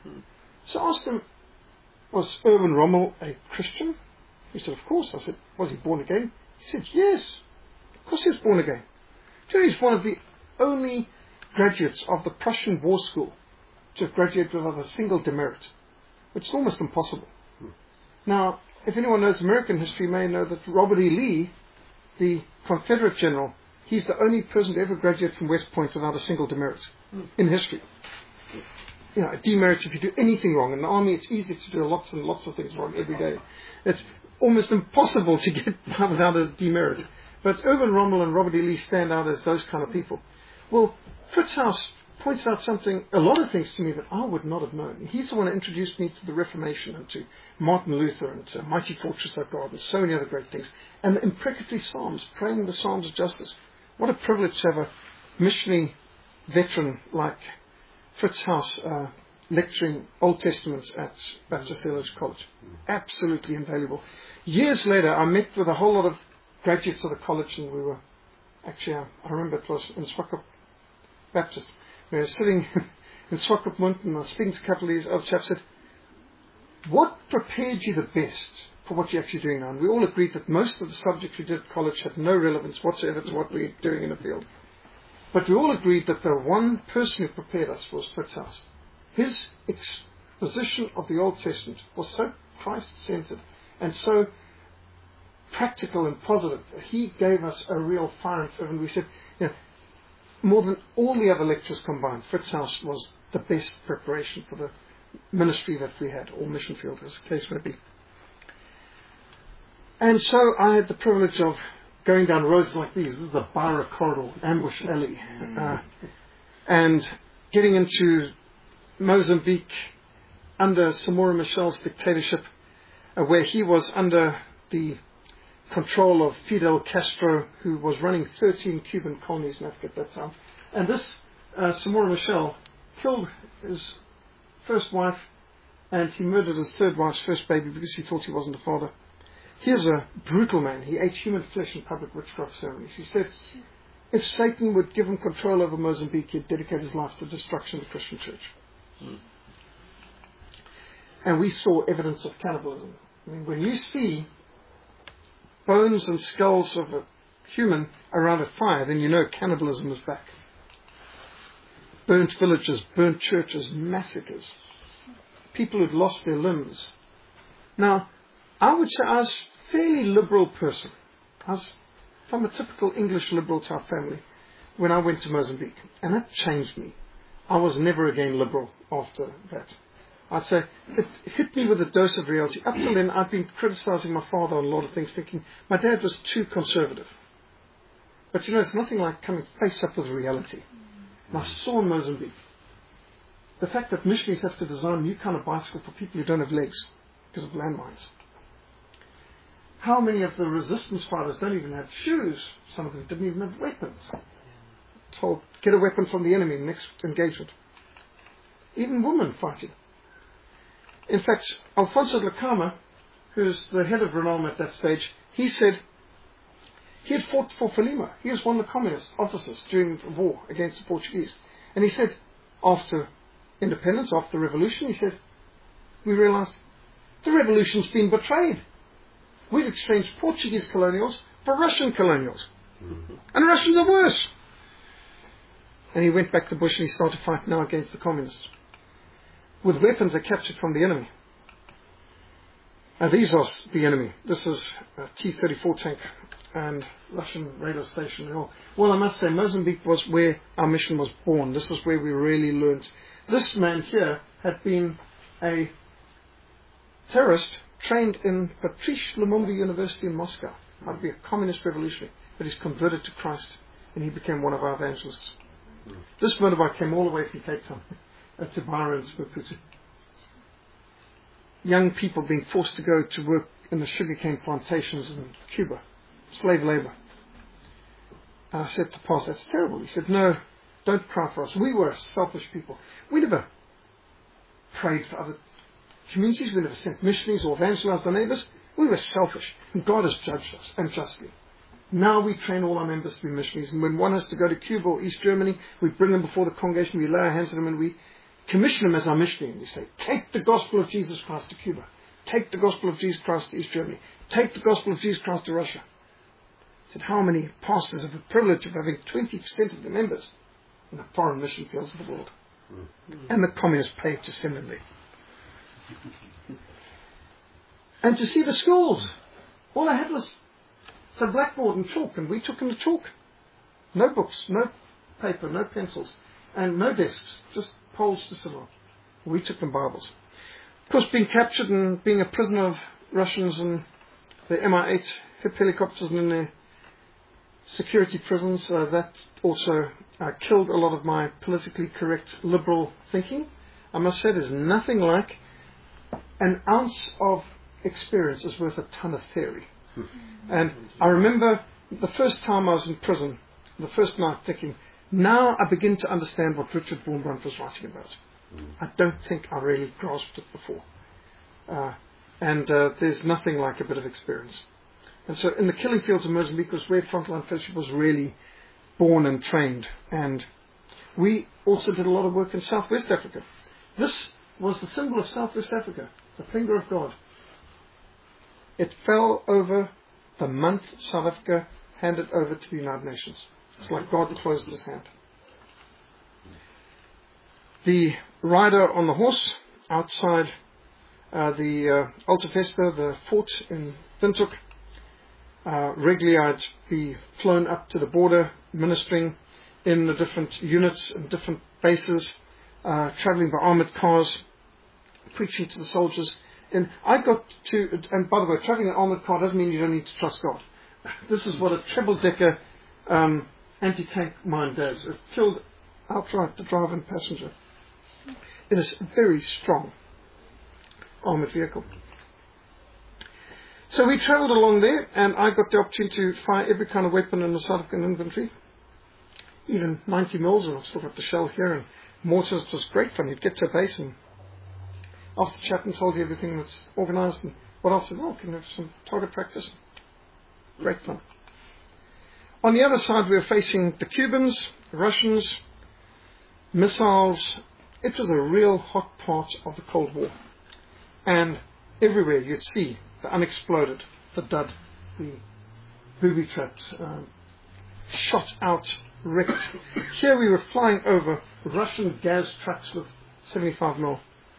So I asked him, was Erwin Rommel a Christian? He said, of course. I said, was he born again? He said, yes, of course he was born again. He's one of the only graduates of the Prussian War School to have graduated without a single demerit, which is almost impossible. Now, if anyone knows American history, may know that Robert E. Lee, the Confederate general, he's the only person to ever graduate from West Point without a single demerit in history. You know, a demerit if you do anything wrong. In the army, it's easy to do lots and lots of things wrong every day. It's almost impossible to get by without a demerit. But Erwin Rommel and Robert E. Lee stand out as those kind of people. Well, Fritz Haus points out a lot of things to me that I would not have known. He's the one who introduced me to the Reformation and to Martin Luther and to Mighty Fortress of God and so many other great things. And the imprecatory Psalms, praying the Psalms of Justice. What a privilege to have a missionary veteran like Fritz Haus lecturing Old Testament at Baptist Theological College. Absolutely invaluable. Years later, I met with a whole lot of graduates of the college, and we were actually, I remember it was in Swakop Baptist. We were sitting in Swakopmund, and I was speaking to a couple of these other chaps, said, what prepared you the best for what you're actually doing now? And we all agreed that most of the subjects we did at college had no relevance whatsoever to what we're doing in the field. But we all agreed that the one person who prepared us was Fritz Haus. His exposition of the Old Testament was so Christ-centered and so practical and positive. He gave us a real fire and fervor. And we said, you know, more than all the other lectures combined, Fritz Haus was the best preparation for the ministry that we had, or mission field, as the case may be. And so I had the privilege of going down roads like these, the Beira Corridor, Ambush Alley, and getting into Mozambique under Samora Machel's dictatorship, where he was under the control of Fidel Castro, who was running 13 Cuban colonies in Africa at that time. And this Samora Machel killed his first wife, and he murdered his third wife's first baby because he thought he wasn't the father. Here's a brutal man. He ate human flesh in public witchcraft ceremonies. He said, if Satan would give him control over Mozambique, he'd dedicate his life to destruction of the Christian church. And we saw evidence of cannibalism. I mean, when you see bones and skulls of a human around a fire, then you know cannibalism is back. Burnt villages, burnt churches, massacres. People who'd lost their limbs. Now, I would say I was a fairly liberal person. I was from a typical English liberal type family when I went to Mozambique. And that changed me. I was never again liberal after that. I'd say it hit me with a dose of reality. Up till then, I'd been criticizing my father on a lot of things, thinking my dad was too conservative. But you know, it's nothing like coming face up with reality. And I saw in Mozambique the fact that missionaries have to design a new kind of bicycle for people who don't have legs because of landmines. How many of the resistance fighters don't even have shoes? Some of them didn't even have weapons. Told, get a weapon from the enemy, next engagement. Even women fighting. In fact, Alfonso Dhlakama, who's the head of Renalm at that stage, he said he had fought for Frelimo. He was one of the communist officers during the war against the Portuguese. And he said, after independence, after the revolution, he said, we realized the revolution's been betrayed. We've exchanged Portuguese colonials for Russian colonials. And Russians are worse. And he went back to the bush and he started to fight now against the communists. With weapons they captured from the enemy. Now these are the enemy. This is a T-34 tank and Russian radar station and all. Well, I must say, Mozambique was where our mission was born. This is where we really learned. This man here had been a terrorist trained in Patrice Lumumba University in Moscow. I'd be a communist revolutionary, but he's converted to Christ and he became one of our evangelists. This motorbike came all the way from Cape Town to Beira and Maputo. Young people being forced to go to work in the sugarcane plantations in Cuba, slave labor. I said to Pastor, that's terrible. He said, no, don't cry for us. We were selfish people. We never prayed for other communities. We never sent missionaries or evangelized our neighbors. We were selfish. And God has judged us, and justly. Now we train all our members to be missionaries. And when one has to go to Cuba or East Germany, we bring them before the congregation, we lay our hands on them, and we commission them as our missionary. And we say, take the gospel of Jesus Christ to Cuba. Take the gospel of Jesus Christ to East Germany. Take the gospel of Jesus Christ to Russia. I said, how many pastors have the privilege of having 20% of the members in the foreign mission fields of the world? And the communists paid to send them there. And to see the schools. All I had was some blackboard and chalk, and we took them to chalk. No books, no paper, no pencils, and no desks, just poles to sit on. We took them Bibles. Of course, being captured and being a prisoner of Russians and the Mi-8 hip helicopters and in their security prisons, that also killed a lot of my politically correct liberal thinking. I must say there's nothing like an ounce of experience is worth a ton of theory. And I remember the first time I was in prison, the first night, thinking, now I begin to understand what Richard Wurmbrand was writing about. I don't think I really grasped it before. And there's nothing like a bit of experience. And so in the killing fields of Mozambique was where Frontline Fellowship was really born and trained. And we also did a lot of work in Southwest Africa. This was the symbol of Southwest Africa, the finger of God. It fell over the month South Africa handed over to the United Nations. It's like God closed his hand. The rider on the horse outside the Alta Vesta, the fort in Windhoek, regularly I'd be flown up to the border, ministering in the different units and different bases, traveling by armored cars, preaching to the soldiers. And I got to, and by the way, traveling an armored car doesn't mean you don't need to trust God. This is what a treble-decker anti-tank mine does. It killed outright the driver and passenger. It is a very strong armored vehicle. So we travelled along there, and I got the opportunity to fire every kind of weapon in the South African infantry, even 90 mils, and I've still got the shell here, and mortars. It was great fun. You'd get to a base, and after chat and told you everything that's organised, and What else? Oh, can we have some target practice? Great fun. On the other side, we were facing the Cubans, the Russians, missiles. It was a real hot part of the Cold War. And everywhere you'd see the unexploded, the dud, the booby traps, shot out, wrecked. Here we were flying over Russian gas trucks with 75mm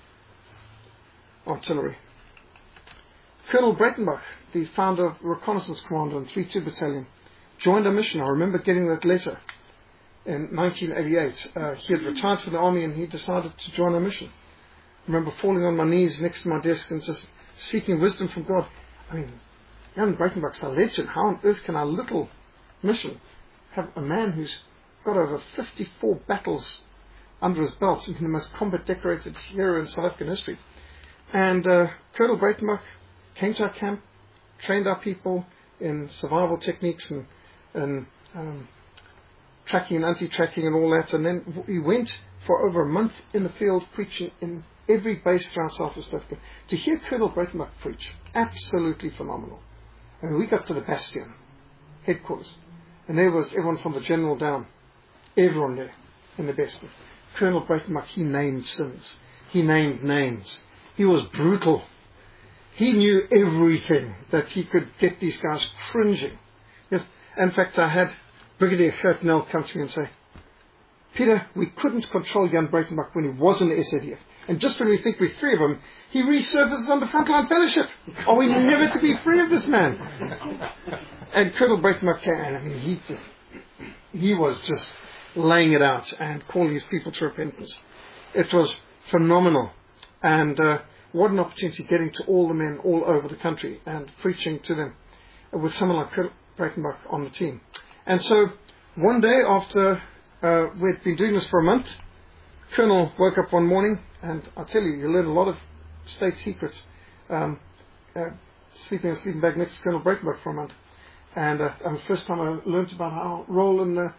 artillery. Colonel Breitenbach, the founder of Reconnaissance Commander in 3-2 Battalion, joined a mission. I remember getting that letter in 1988. He had retired from the army and he decided to join a mission. I remember falling on my knees next to my desk and just seeking wisdom from God. I mean, Jan Breitenbach's a legend. How on earth can our little mission have a man who's got over 54 battles under his belt and the most combat decorated hero in South African history? And Colonel Breitenbach came to our camp, trained our people in survival techniques and tracking and anti-tracking and all that. And then he went for over a month in the field preaching in every base throughout South Africa. To hear Colonel Breitenbach preach, absolutely phenomenal. And we got to the Bastion, headquarters. And there was everyone from the general down, everyone there in the Bastion. Colonel Breitenbach, he named sins. He named names. He was brutal. He knew everything that he could get these guys cringing. Yes. In fact, I had Brigadier Gert Nel come to me and say, Peter, we couldn't control Jan Breitenbach when he was in the SADF. And just when we think we're free of him, he resurfaces under frontline fellowship. Are we never to be free of this man? And Colonel Breitenbach came, and I mean, he was just laying it out and calling his people to repentance. It was phenomenal. And what an opportunity getting to all the men all over the country and preaching to them with someone like Colonel Breitenbach on the team. And so one day after we'd been doing this for a month, Colonel woke up one morning, and I tell you learn a lot of state secrets, sleeping in a sleeping bag next to Colonel Breitenbach for a month. And the first time I learned about our role in the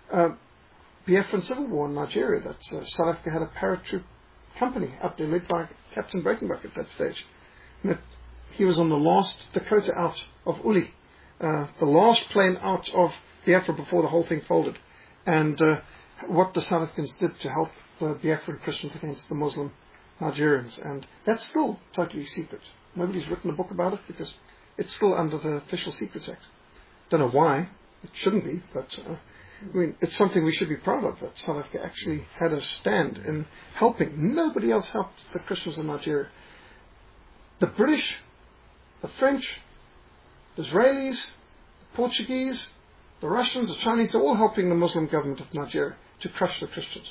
Biafran Civil War in Nigeria, that South Africa had a paratroop company up there led by Captain Breitenbach at that stage. And that he was on the last Dakota out of Uli, the last plane out of Biafra before the whole thing folded. And what the South Africans did to help the Biafran Christians against the Muslim Nigerians. And that's still totally secret. Nobody's written a book about it because it's still under the Official Secrets Act. Don't know why. It shouldn't be, but I mean, it's something we should be proud of, that South Africa actually had a stand in helping. Nobody else helped the Christians in Nigeria. The British, the French, the Israelis, the Portuguese, the Russians, the Chinese, they're all helping the Muslim government of Nigeria to crush the Christians.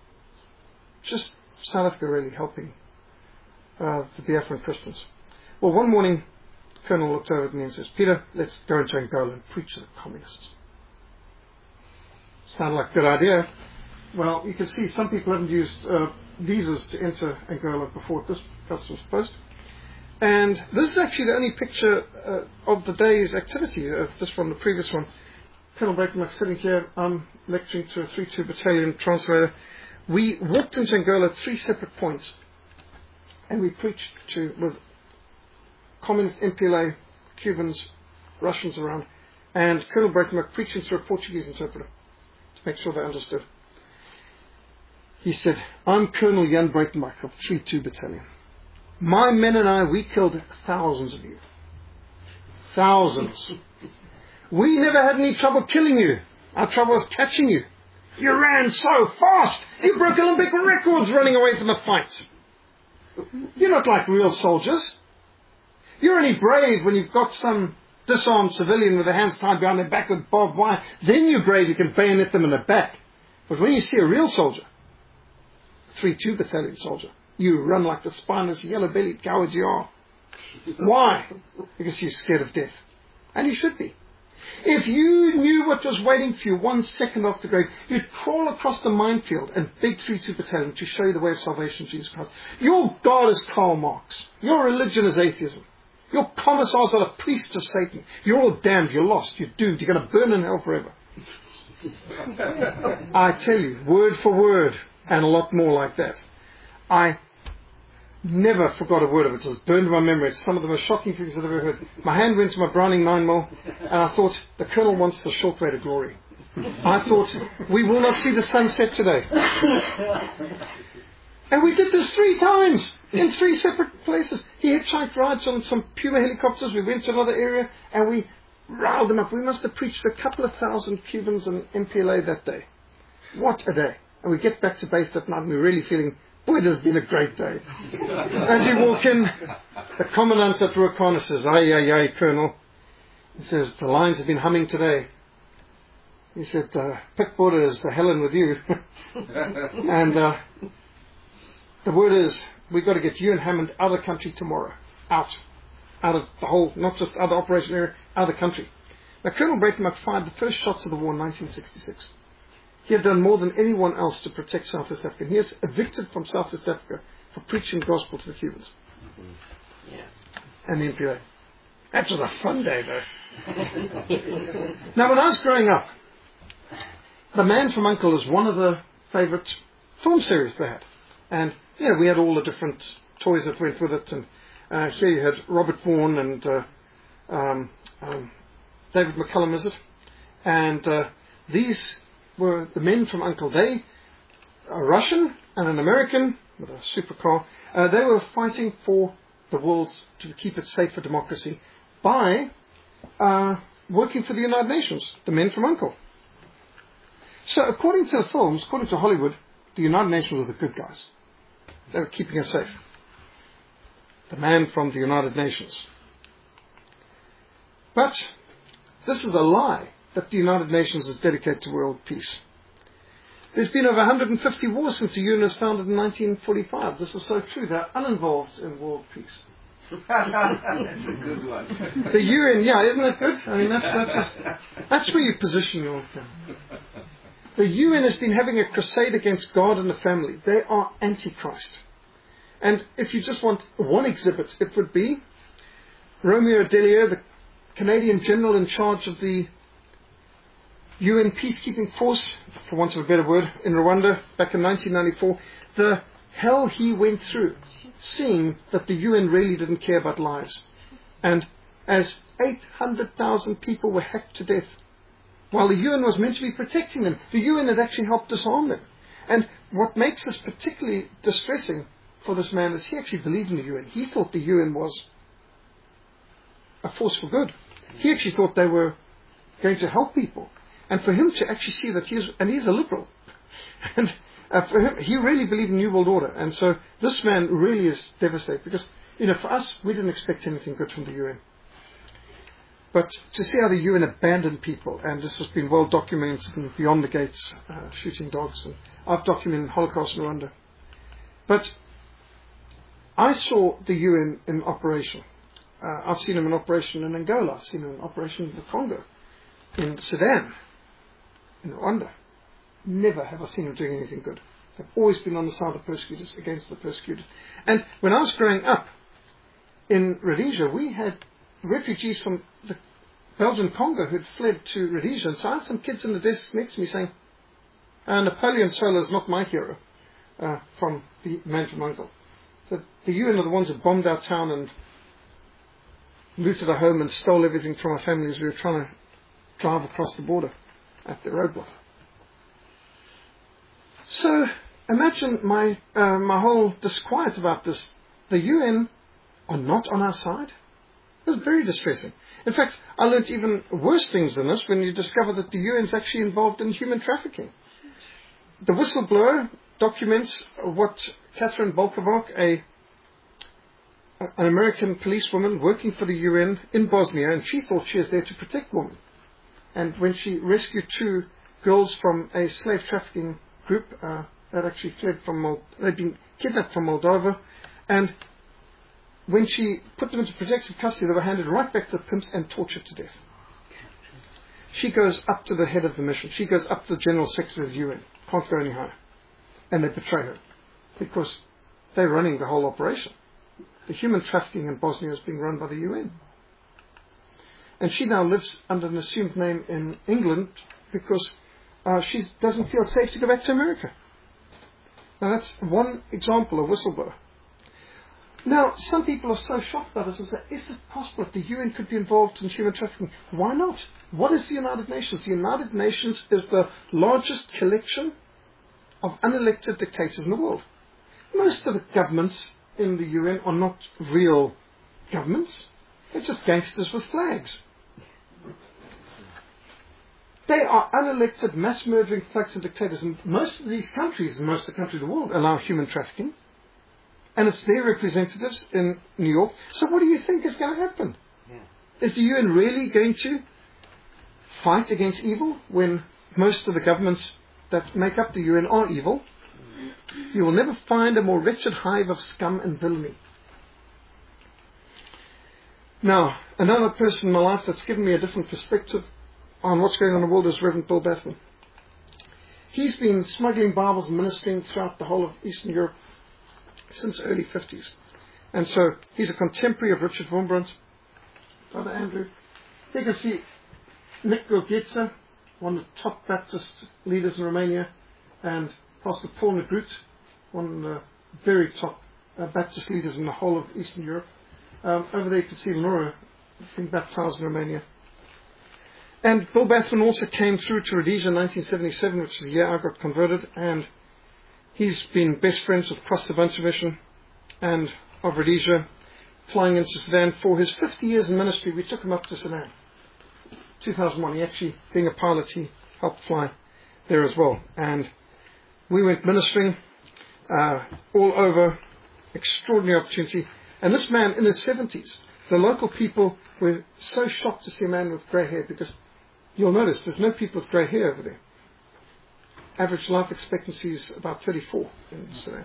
Just South Africa really helping the Biafran Christians. Well, one morning, the Colonel looked over at me and says, Peter, let's go into Angola and preach to the communists. Sounded like a good idea. Well, you can see some people haven't used visas to enter Angola before this customs post. And this is actually the only picture of the day's activity, this from the previous one. Colonel Breitenbach sitting here, I'm lecturing to a 3-2 battalion translator. We walked into Angola at 3 separate points, and we preached with communist MPLA, Cubans, Russians around, and Colonel Breitenbach preaching through a Portuguese interpreter to make sure they understood. He said, I'm Colonel Jan Breitenbach of 3-2 Battalion. My men and I, we killed thousands of you. Thousands. We never had any trouble killing you. Our trouble was catching you. You ran so fast. You broke Olympic records running away from the fights. You're not like real soldiers. You're only brave when you've got some disarmed civilian with their hands tied behind their back with barbed wire. Then you're brave, you can bayonet them in the back. But when you see a real soldier, 3-2 Battalion soldier, you run like the spineless, yellow-bellied cowards you are. Why? Because you're scared of death. And you should be. If you knew what was waiting for you 1 second off the grave, you'd crawl across the minefield and beg 3-2 Battalion to show you the way of salvation, Jesus Christ. Your God is Karl Marx. Your religion is atheism. Your commissars are the priests of Satan. You're all damned. You're lost. You're doomed. You're going to burn in hell forever. I tell you, word for word, and a lot more like that. I Never forgot a word of it. It was burned in my memory. It's some of the most shocking things I've ever heard. My hand went to my Browning 9mm, and I thought, the Colonel wants the short way to glory. I thought, we will not see the sunset today. And we did this 3 times, in 3 separate places. He hitchhiked rides on some Puma helicopters. We went to another area, and we riled them up. We must have preached to a couple of thousand Cubans and MPLA that day. What a day. And we get back to base that night, and we're really feeling, boy, it has been a great day. As you walk in, the commandant at Ruakana says, aye, aye, aye, Colonel. He says, the lines have been humming today. He said, pick borders, the Helen with you. And the word is, we've got to get you and Hammond out of the country tomorrow. Out of the whole, not just out of the operation area, out of the country. Now, Colonel Breitenbach fired the first shots of the war in 1966. He had done more than anyone else to protect South West Africa. He has evicted from South West Africa for preaching gospel to the Cubans. And the MPLA. That was a fun day, though. Now, when I was growing up, The Man from U.N.C.L.E. is one of the favourite film series they had. And, we had all the different toys that went with it. And here you had Robert Vaughan and David McCullum, is it? And these were the men from U.N.C.L.E. They, a Russian and an American with a supercar, they were fighting for the world to keep it safe for democracy by working for the United Nations, the men from U.N.C.L.E. So according to the films, according to Hollywood, the United Nations were the good guys. They were keeping us safe. The man from the United Nations. But this is a lie that the United Nations is dedicated to world peace. There's been over 150 wars since the UN was founded in 1945. This is so true. They're uninvolved in world peace. That's a good one. The UN, isn't that good? I mean, that's where you position your thing. The UN has been having a crusade against God and the family. They are antichrist. And if you just want one exhibit, it would be Romeo Delia, the Canadian general in charge of the UN peacekeeping force, for want of a better word, in Rwanda back in 1994. The hell he went through, seeing that the UN really didn't care about lives. And as 800,000 people were hacked to death, while the UN was meant to be protecting them, the UN had actually helped disarm them. And what makes this particularly distressing for this man is he actually believed in the UN. He thought the UN was a force for good. He actually thought they were going to help people. And for him to actually see that he's a liberal. And for him, he really believed in New World Order. And so this man really is devastated because, for us, we didn't expect anything good from the UN. But to see how the UN abandoned people, and this has been well documented in Beyond the Gates, shooting dogs, and I've documented Holocaust in Rwanda. But I saw the UN in operation. I've seen them in operation in Angola. I've seen them in operation in the Congo, in Sudan, in Rwanda. Never have I seen them doing anything good. They've always been on the side of persecutors, against the persecuted. And when I was growing up in Rhodesia, we had refugees from the Belgian Congo who had fled to Rhodesia. And so I had some kids in the desk next to me saying, Napoleon Solo is not my hero, from the Man from U.N.C.L.E. So the UN are the ones who bombed our town and looted our home and stole everything from our family as we were trying to drive across the border at the roadblock. So imagine my whole disquiet about this. The UN are not on our side. It was very distressing. In fact, I learned even worse things than this when you discover that the UN is actually involved in human trafficking. The whistleblower documents what Catherine Bolkovac, an American policewoman working for the UN in Bosnia, and she thought she was there to protect women. And when she rescued 2 girls from a slave trafficking group that actually fled from they'd been kidnapped from Moldova, and when she put them into protective custody, they were handed right back to the pimps and tortured to death. She goes up to the head of the mission. She goes up to the General Secretary of the UN. Can't go any higher. And they betray her because they're running the whole operation. The human trafficking in Bosnia is being run by the UN. And she now lives under an assumed name in England because she doesn't feel safe to go back to America. Now that's one example of whistleblower. Now, some people are so shocked by this and say, is it possible that the UN could be involved in human trafficking? Why not? What is the United Nations? The United Nations is the largest collection of unelected dictators in the world. Most of the governments in the UN are not real governments. They're just gangsters with flags. They are unelected, mass-murdering thugs and dictators. And most of these countries, and most of the countries of the world, allow human trafficking. And it's their representatives in New York. So what do you think is going to happen? Yeah. Is the UN really going to fight against evil when most of the governments that make up the UN are evil? You will never find a more wretched hive of scum and villainy. Now, another person in my life that's given me a different perspective on what's going on in the world is Reverend Bill Bathman. He's been smuggling Bibles and ministering throughout the whole of Eastern Europe since the early 50s. And so he's a contemporary of Richard Wurmbrand, Brother Andrew. You can see Nick Gurgitsa, one of the top Baptist leaders in Romania, and Pastor Paul Negrut, one of the very top Baptist leaders in the whole of Eastern Europe. Over there you can see Laura being baptized in Romania. And Bill Bathman also came through to Rhodesia in 1977, which is the year I got converted, and he's been best friends with Cross the Bunch Mission and of Rhodesia, flying into Sudan. For his 50 years in ministry, we took him up to Sudan. 2001, he actually, being a pilot, he helped fly there as well. And we went ministering all over, extraordinary opportunity. And this man, in his 70s, the local people were so shocked to see a man with grey hair, because you'll notice there's no people with grey hair over there. Average life expectancy is about 34 in Sudan.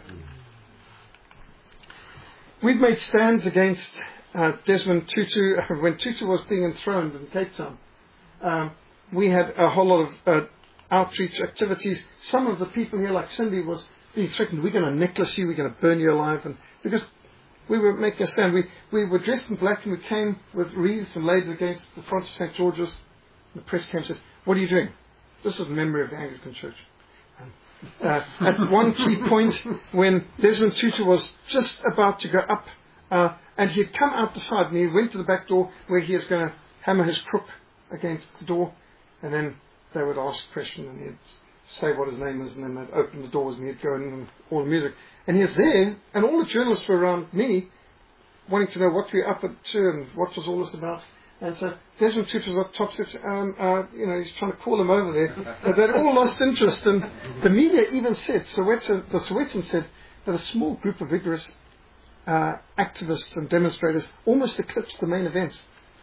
We've made stands against Desmond Tutu when Tutu was being enthroned in Cape Town. We had a whole lot of outreach activities. Some of the people here, like Cindy, was being threatened. We're going to necklace you. We're going to burn you alive. And because we were making a stand, we were dressed in black, and we came with wreaths and laid it against the front of St. George's. The press came and said, "What are you doing?" This is a memory of the Anglican Church. At one key point, when Desmond Tutu was just about to go up, and he had come out the side, and he went to the back door where he was going to hammer his crook against the door, and then they would ask a question, and he'd say what his name is, and then they'd open the doors, and he'd go in and all the music. And he was there, and all the journalists were around me, wanting to know what we were up to and what was all this about. And so Desmond Tutu was up top, he's trying to call him over there. But they'd all lost interest, and the media even said, the Sowetan said, that a small group of vigorous activists and demonstrators almost eclipsed the main events.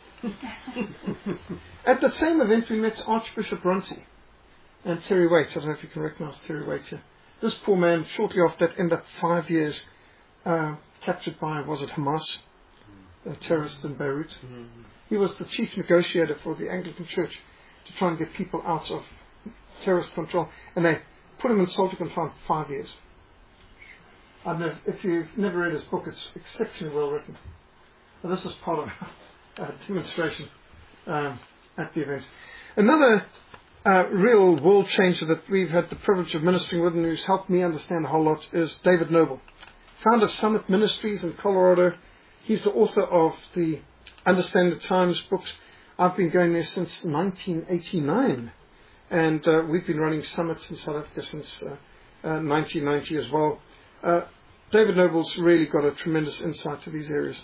At the same event, we met Archbishop Runcie and Terry Waite. I don't know if you can recognize Terry Waite here. This poor man, shortly after that, ended up 5 years captured by, was it Hamas, a terrorist in Beirut. Mm-hmm. He was the chief negotiator for the Anglican Church to try and get people out of terrorist control. And they put him in solitary confinement for 5 years. I don't know if you've never read his book, it's exceptionally well written. But this is part of a demonstration at the event. Another real world changer that we've had the privilege of ministering with and who's helped me understand a whole lot is David Noble, founder of Summit Ministries in Colorado. He's the author of the Understand the Times books. I've been going there since 1989, and we've been running summits in South Africa since 1990 as well. David Noble's really got a tremendous insight to these areas.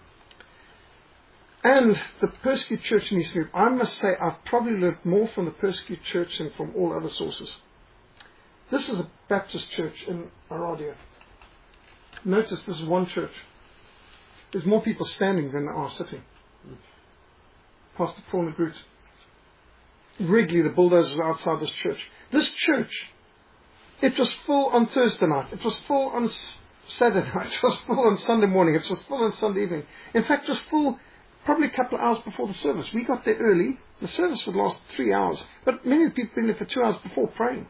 And the persecuted church in Eastern Europe, I must say I've probably learned more from the persecuted church than from all other sources. This is a Baptist church in Aradia. Notice this is one church. There's more people standing than there are sitting. Pastor Paul Negrut. Regularly the bulldozers are outside this church. This church, it was full on Thursday night. It was full on Saturday night. It was full on Sunday morning. It was full on Sunday evening. In fact, it was full probably a couple of hours before the service. We got there early. The service would last 3 hours. But many people had been there for 2 hours before praying.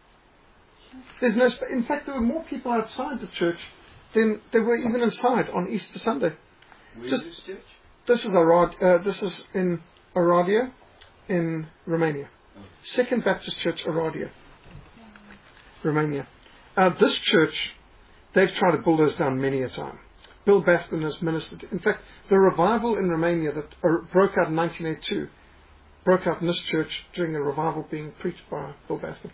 In fact, there were more people outside the church than there were even inside on Easter Sunday. Where is this church? This is in Aradia, in Romania. Oh. Second Baptist Church, Aradia, Romania. This church, they've tried to bulldoze down many a time. Bill Bafton has ministered. In fact, the revival in Romania that broke out in 1982 broke out in this church during a revival being preached by Bill Bafton.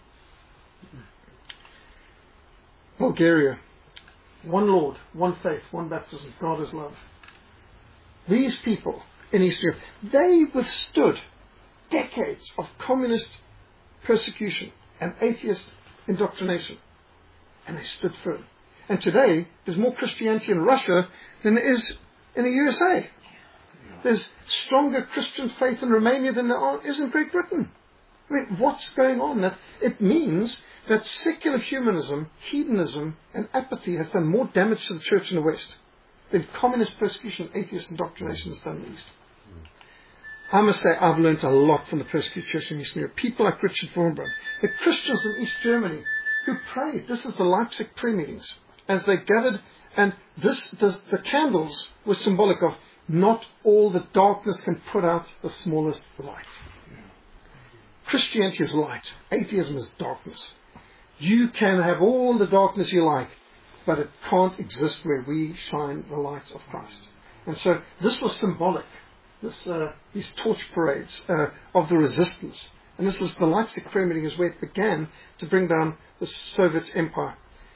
Bulgaria. One Lord, one faith, one baptism. God is love. These people in Eastern Europe, they withstood decades of communist persecution and atheist indoctrination. And they stood firm. And today, there's more Christianity in Russia than there is in the USA. There's stronger Christian faith in Romania than there is in Great Britain. I mean, what's going on? It means that secular humanism, hedonism, and apathy have done more damage to the church in the West than communist persecution, atheist indoctrination has done in the East. I must say, I've learned a lot from the persecuted church in Eastern Europe. People like Richard Wurmbrand, the Christians in East Germany who prayed. This is the Leipzig prayer meetings. As they gathered, and the candles were symbolic of not all the darkness can put out the smallest light. Christianity is light. Atheism is darkness. You can have all the darkness you like, but it can't exist where we shine the light of Christ. And so this was symbolic. These torch parades of the resistance. And this is the Leipzig prayer meeting is where it began to bring down the Soviet empire.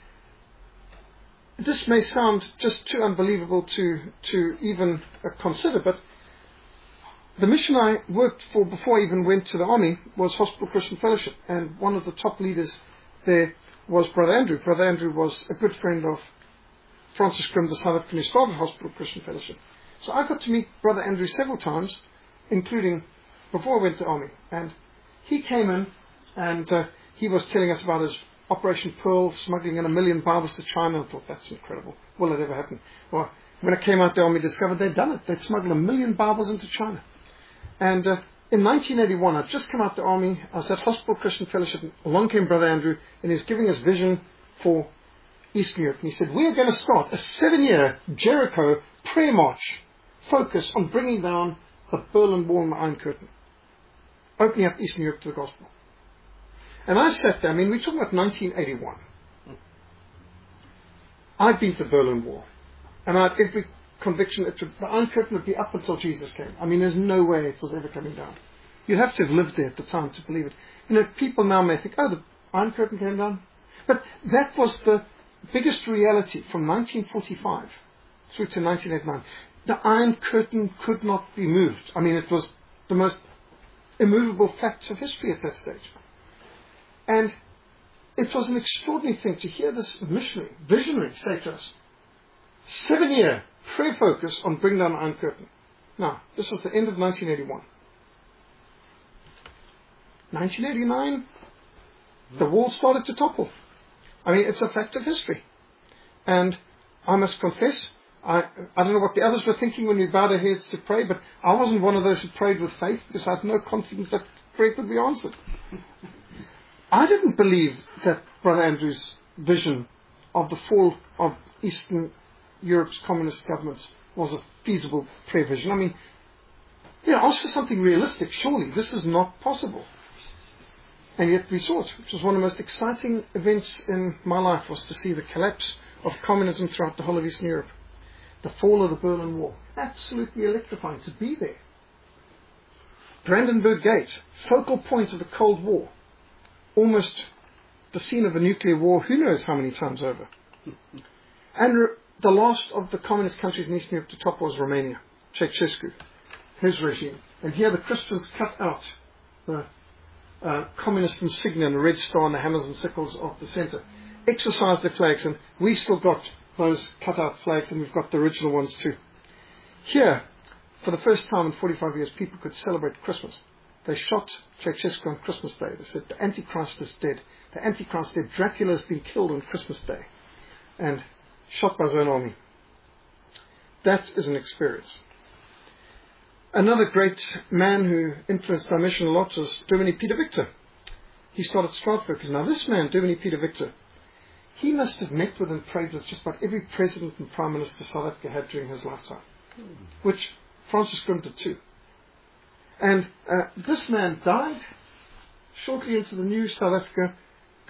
This may sound just too unbelievable to even consider, but the mission I worked for before I even went to the army was Hospital Christian Fellowship, and one of the top leaders there was Brother Andrew. Brother Andrew was a good friend of Francis Grimm, the South African who started Hospital Christian Fellowship. So I got to meet Brother Andrew several times, including before I went to the army. And he came in and he was telling us about his Operation Pearl, smuggling in 1 million Bibles to China. I thought, that's incredible. Will it ever happen? Well, when I came out the army, discovered they'd done it. They'd smuggled 1 million Bibles into China. And in 1981, I'd just come out the army. I was at Hospital Christian Fellowship. And along came Brother Andrew, and he's giving us vision for Eastern Europe. And he said, we're going to start a 7-year Jericho prayer march focus on bringing down the Berlin Wall and the Iron Curtain, opening up Eastern Europe to the gospel. And I sat there, I mean, we're talking about 1981. I'd been to the Berlin Wall, and I had every conviction that the Iron Curtain would be up until Jesus came. I mean, there's no way it was ever coming down. You'd have to have lived there at the time to believe it. You know, people now may think, oh, the Iron Curtain came down. But that was the biggest reality from 1945 through to 1989. The Iron Curtain could not be moved. I mean, it was the most immovable facts of history at that stage. And it was an extraordinary thing to hear this missionary, visionary, say to us, 7-year prayer focus on bringing down the Iron Curtain. Now, this was the end of 1981. 1989, the wall started to topple. I mean, it's a fact of history. And I must confess, I don't know what the others were thinking when we bowed our heads to pray, but I wasn't one of those who prayed with faith because I had no confidence that prayer would be answered. I didn't believe that Brother Andrew's vision of the fall of Eastern Europe's communist governments was a feasible prayer vision. I mean, ask for something realistic. Surely this is not possible. And yet we saw it, which was one of the most exciting events in my life, was to see the collapse of communism throughout the whole of Eastern Europe. The fall of the Berlin Wall. Absolutely electrifying to be there. Brandenburg Gate, focal point of the Cold War. Almost the scene of a nuclear war, who knows how many times over. And the last of the communist countries in Eastern Europe to topple was Romania, Ceausescu, his regime. And here the Christians cut out the communist insignia and the red star and the hammers and sickles of the centre, exercised their flags, and we still got those cut out flags, and we've got the original ones too. Here, for the first time in 45 years, people could celebrate Christmas. They shot Ceausescu on Christmas Day. They said, the Antichrist is dead. The Antichrist is dead. Dracula has been killed on Christmas Day and shot by his own army. That is an experience. Another great man who influenced our mission a lot was Dominie Peter Victor. He started Straatworkers. Now this man, Dominie Peter Victor, he must have met with and prayed with just about every president and prime minister South Africa had during his lifetime, which Francis Grimm did too. And this man died shortly into the new South Africa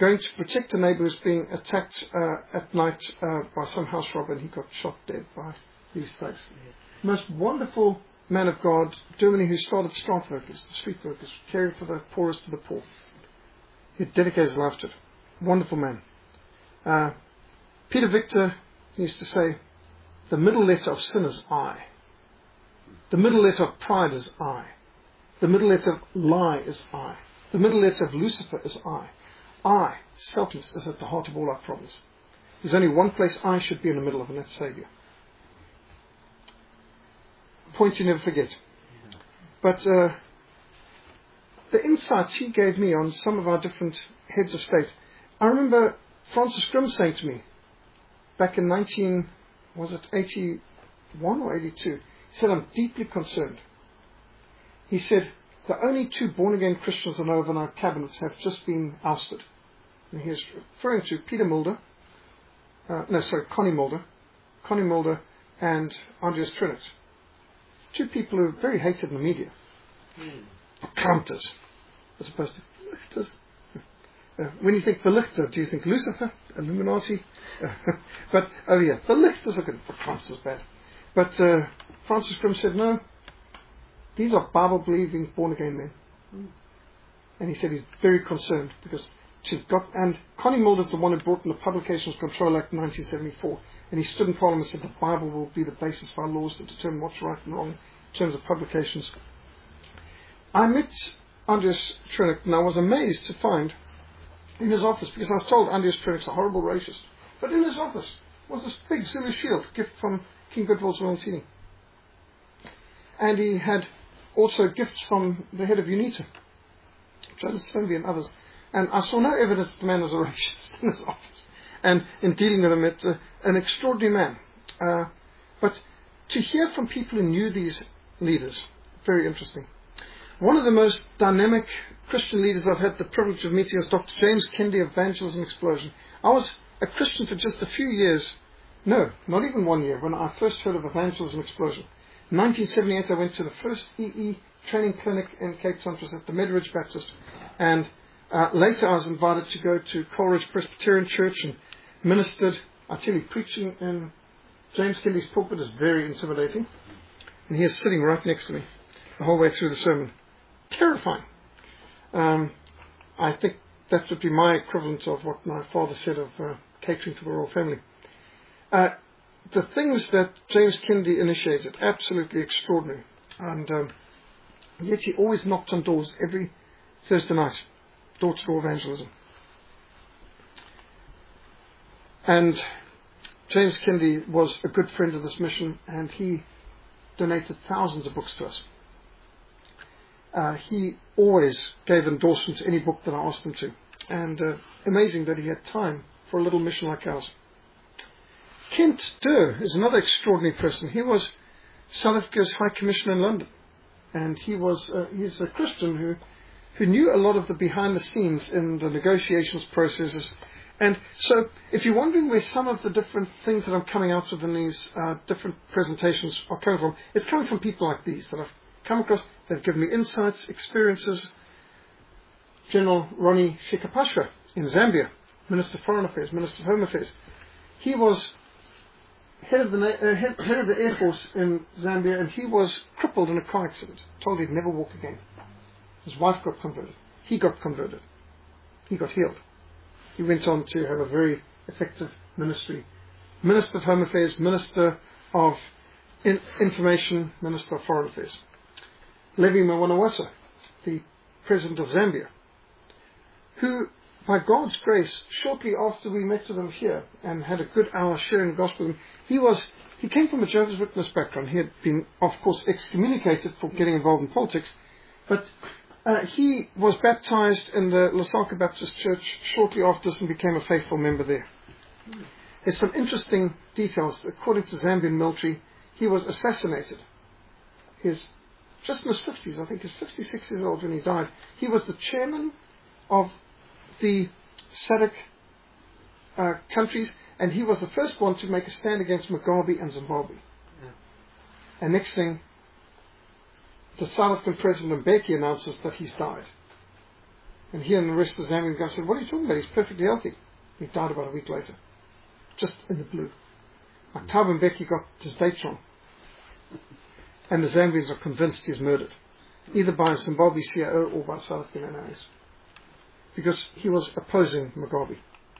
going to protect a neighbor who was being attacked at night by some house robber, and he got shot dead by these thugs. Most wonderful man of God, Germany, who started Straatworkers, the street workers, caring for the poorest of the poor. He dedicated his life to it. Wonderful man. Peter Victor used to say, the middle letter of sin is I. The middle letter of pride is I. The middle letter of lie is I. The middle letter of Lucifer is I. I, selfless, is at the heart of all our problems. There's only one place I should be in the middle of, and that's Saviour. Point you never forget. But the insights he gave me on some of our different heads of state. I remember Francis Grimm saying to me, back in 81 or 82, he said, I'm deeply concerned. He said, the only 2 born-again Christians I know of in our cabinets have just been ousted. And he was referring to Connie Mulder and Andreas Trinick. 2 people who are very hated in the media. Verkrampters, as opposed to Lichters. When you think Verlichter, do you think Lucifer, Illuminati? But, oh yeah, the Lichters are good. Verkrampters bad. But Francis Grimm said, no, these are Bible-believing, born-again men. And he said he's very concerned because and Connie Mulder is the one who brought in the Publications Control Act in 1974. And he stood in Parliament and said the Bible will be the basis for our laws to determine what's right and wrong in terms of publications. I met Andreas Trinick, and I was amazed to find in his office, because I was told Andreas Trinick's a horrible racist, but in his office was this big Zulu shield, gift from King Goodwill's Royalty. And he had also gifts from the head of UNITA, Jonas Stoneby and others. And I saw no evidence that the man was a racist in his office. And in dealing with him, it's an extraordinary man. But to hear from people who knew these leaders, very interesting. One of the most dynamic Christian leaders I've had the privilege of meeting is Dr. James Kennedy of Evangelism Explosion. I was a Christian for just a few years. No, not even 1 year, when I first heard of Evangelism Explosion. In 1978, I went to the first EE training clinic in Cape Town, which was at the Medridge Baptist. And later I was invited to go to Coleridge Presbyterian Church and ministered. I tell you, preaching in James Kennedy's pulpit is very intimidating. And he is sitting right next to me the whole way through the sermon. Terrifying. I think that would be my equivalent of what my father said of catering for the royal family. The things that James Kennedy initiated, absolutely extraordinary. And yet he always knocked on doors every Thursday night, door-to-door evangelism. And James Kennedy was a good friend of this mission, and he donated thousands of books to us. He always gave endorsement to any book that I asked him to. And amazing that he had time for a little mission like ours. Kent Durr is another extraordinary person. He was South Africa's High Commissioner in London. And he's a Christian who knew a lot of the behind the scenes in the negotiations processes. And so if you're wondering where some of the different things that I'm coming out with in these different presentations are coming from, it's coming from people like these that I've come across. They've given me insights, experiences. General Ronnie Shekapashra in Zambia, Minister of Foreign Affairs, Minister of Home Affairs. He was head of the Air Force in Zambia, and he was crippled in a car accident, told he'd never walk again. His wife got converted. He got converted. He got healed. He went on to have a very effective ministry. Minister of Home Affairs, Minister of Information, Minister of Foreign Affairs. Levi Mwanawasa, the President of Zambia, who, by God's grace, shortly after we met with him here and had a good hour sharing the gospel with him, he came from a Jehovah's Witness background. He had been, of course, excommunicated for getting involved in politics, but he was baptized in the Lusaka Baptist Church shortly after this and became a faithful member there. There's some interesting details. According to Zambian military, he was assassinated. Just in his 50s, I think he's 56 years old when he died. He was the chairman of the SADC countries, and he was the first one to make a stand against Mugabe and Zimbabwe. Yeah. And next thing, the South African President Mbeki announces that he's died. And he and the rest of the Zambian guys said, what are you talking about? He's perfectly healthy. He died about a week later. Just in the blue. Like Thabo Mbeki got his dates wrong. And the Zambians are convinced he was murdered. Either by a Zimbabwe CIO or by South African NIS. Because he was opposing Mugabe.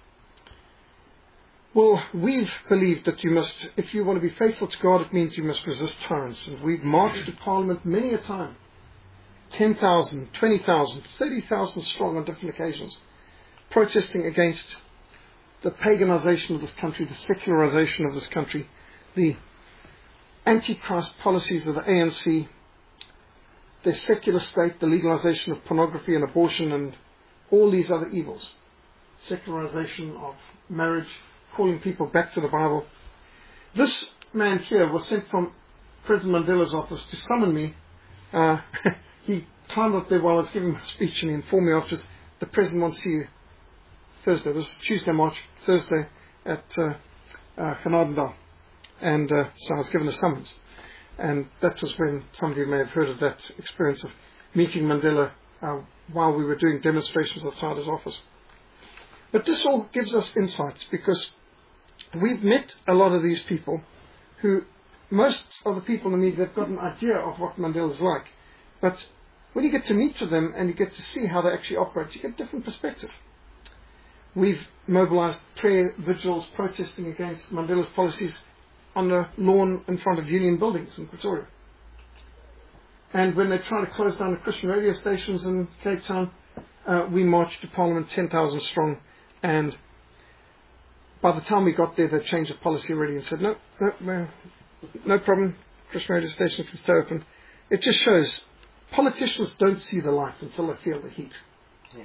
Well, we've believed that you must, if you want to be faithful to God, it means you must resist tyrants. And we've marched to Parliament many a time. 10,000, 20,000, 30,000 strong on different occasions. Protesting against the paganization of this country, the secularization of this country, the antichrist policies of the ANC, the secular state, the legalization of pornography and abortion and all these other evils. Secularization of marriage, calling people back to the Bible. This man here was sent from President Mandela's office to summon me. He timed up there while I was giving my speech and he informed me afterwards, the President wants to see you Thursday. This is Tuesday, March, Thursday at Genadendal. And so I was given a summons. And that was when some of you may have heard of that experience of meeting Mandela while we were doing demonstrations outside his office. But this all gives us insights because we've met a lot of these people who, most of the people in the media have got an idea of what Mandela is like. But when you get to meet with them and you get to see how they actually operate, you get a different perspective. We've mobilized prayer vigils protesting against Mandela's policies on the lawn in front of Union buildings in Pretoria. And when they try to close down the Christian radio stations in Cape Town, we marched to Parliament 10,000 strong. And by the time we got there, they changed the policy already and said, no problem, Christian radio stations can stay open. It just shows politicians don't see the light until they feel the heat. Yeah.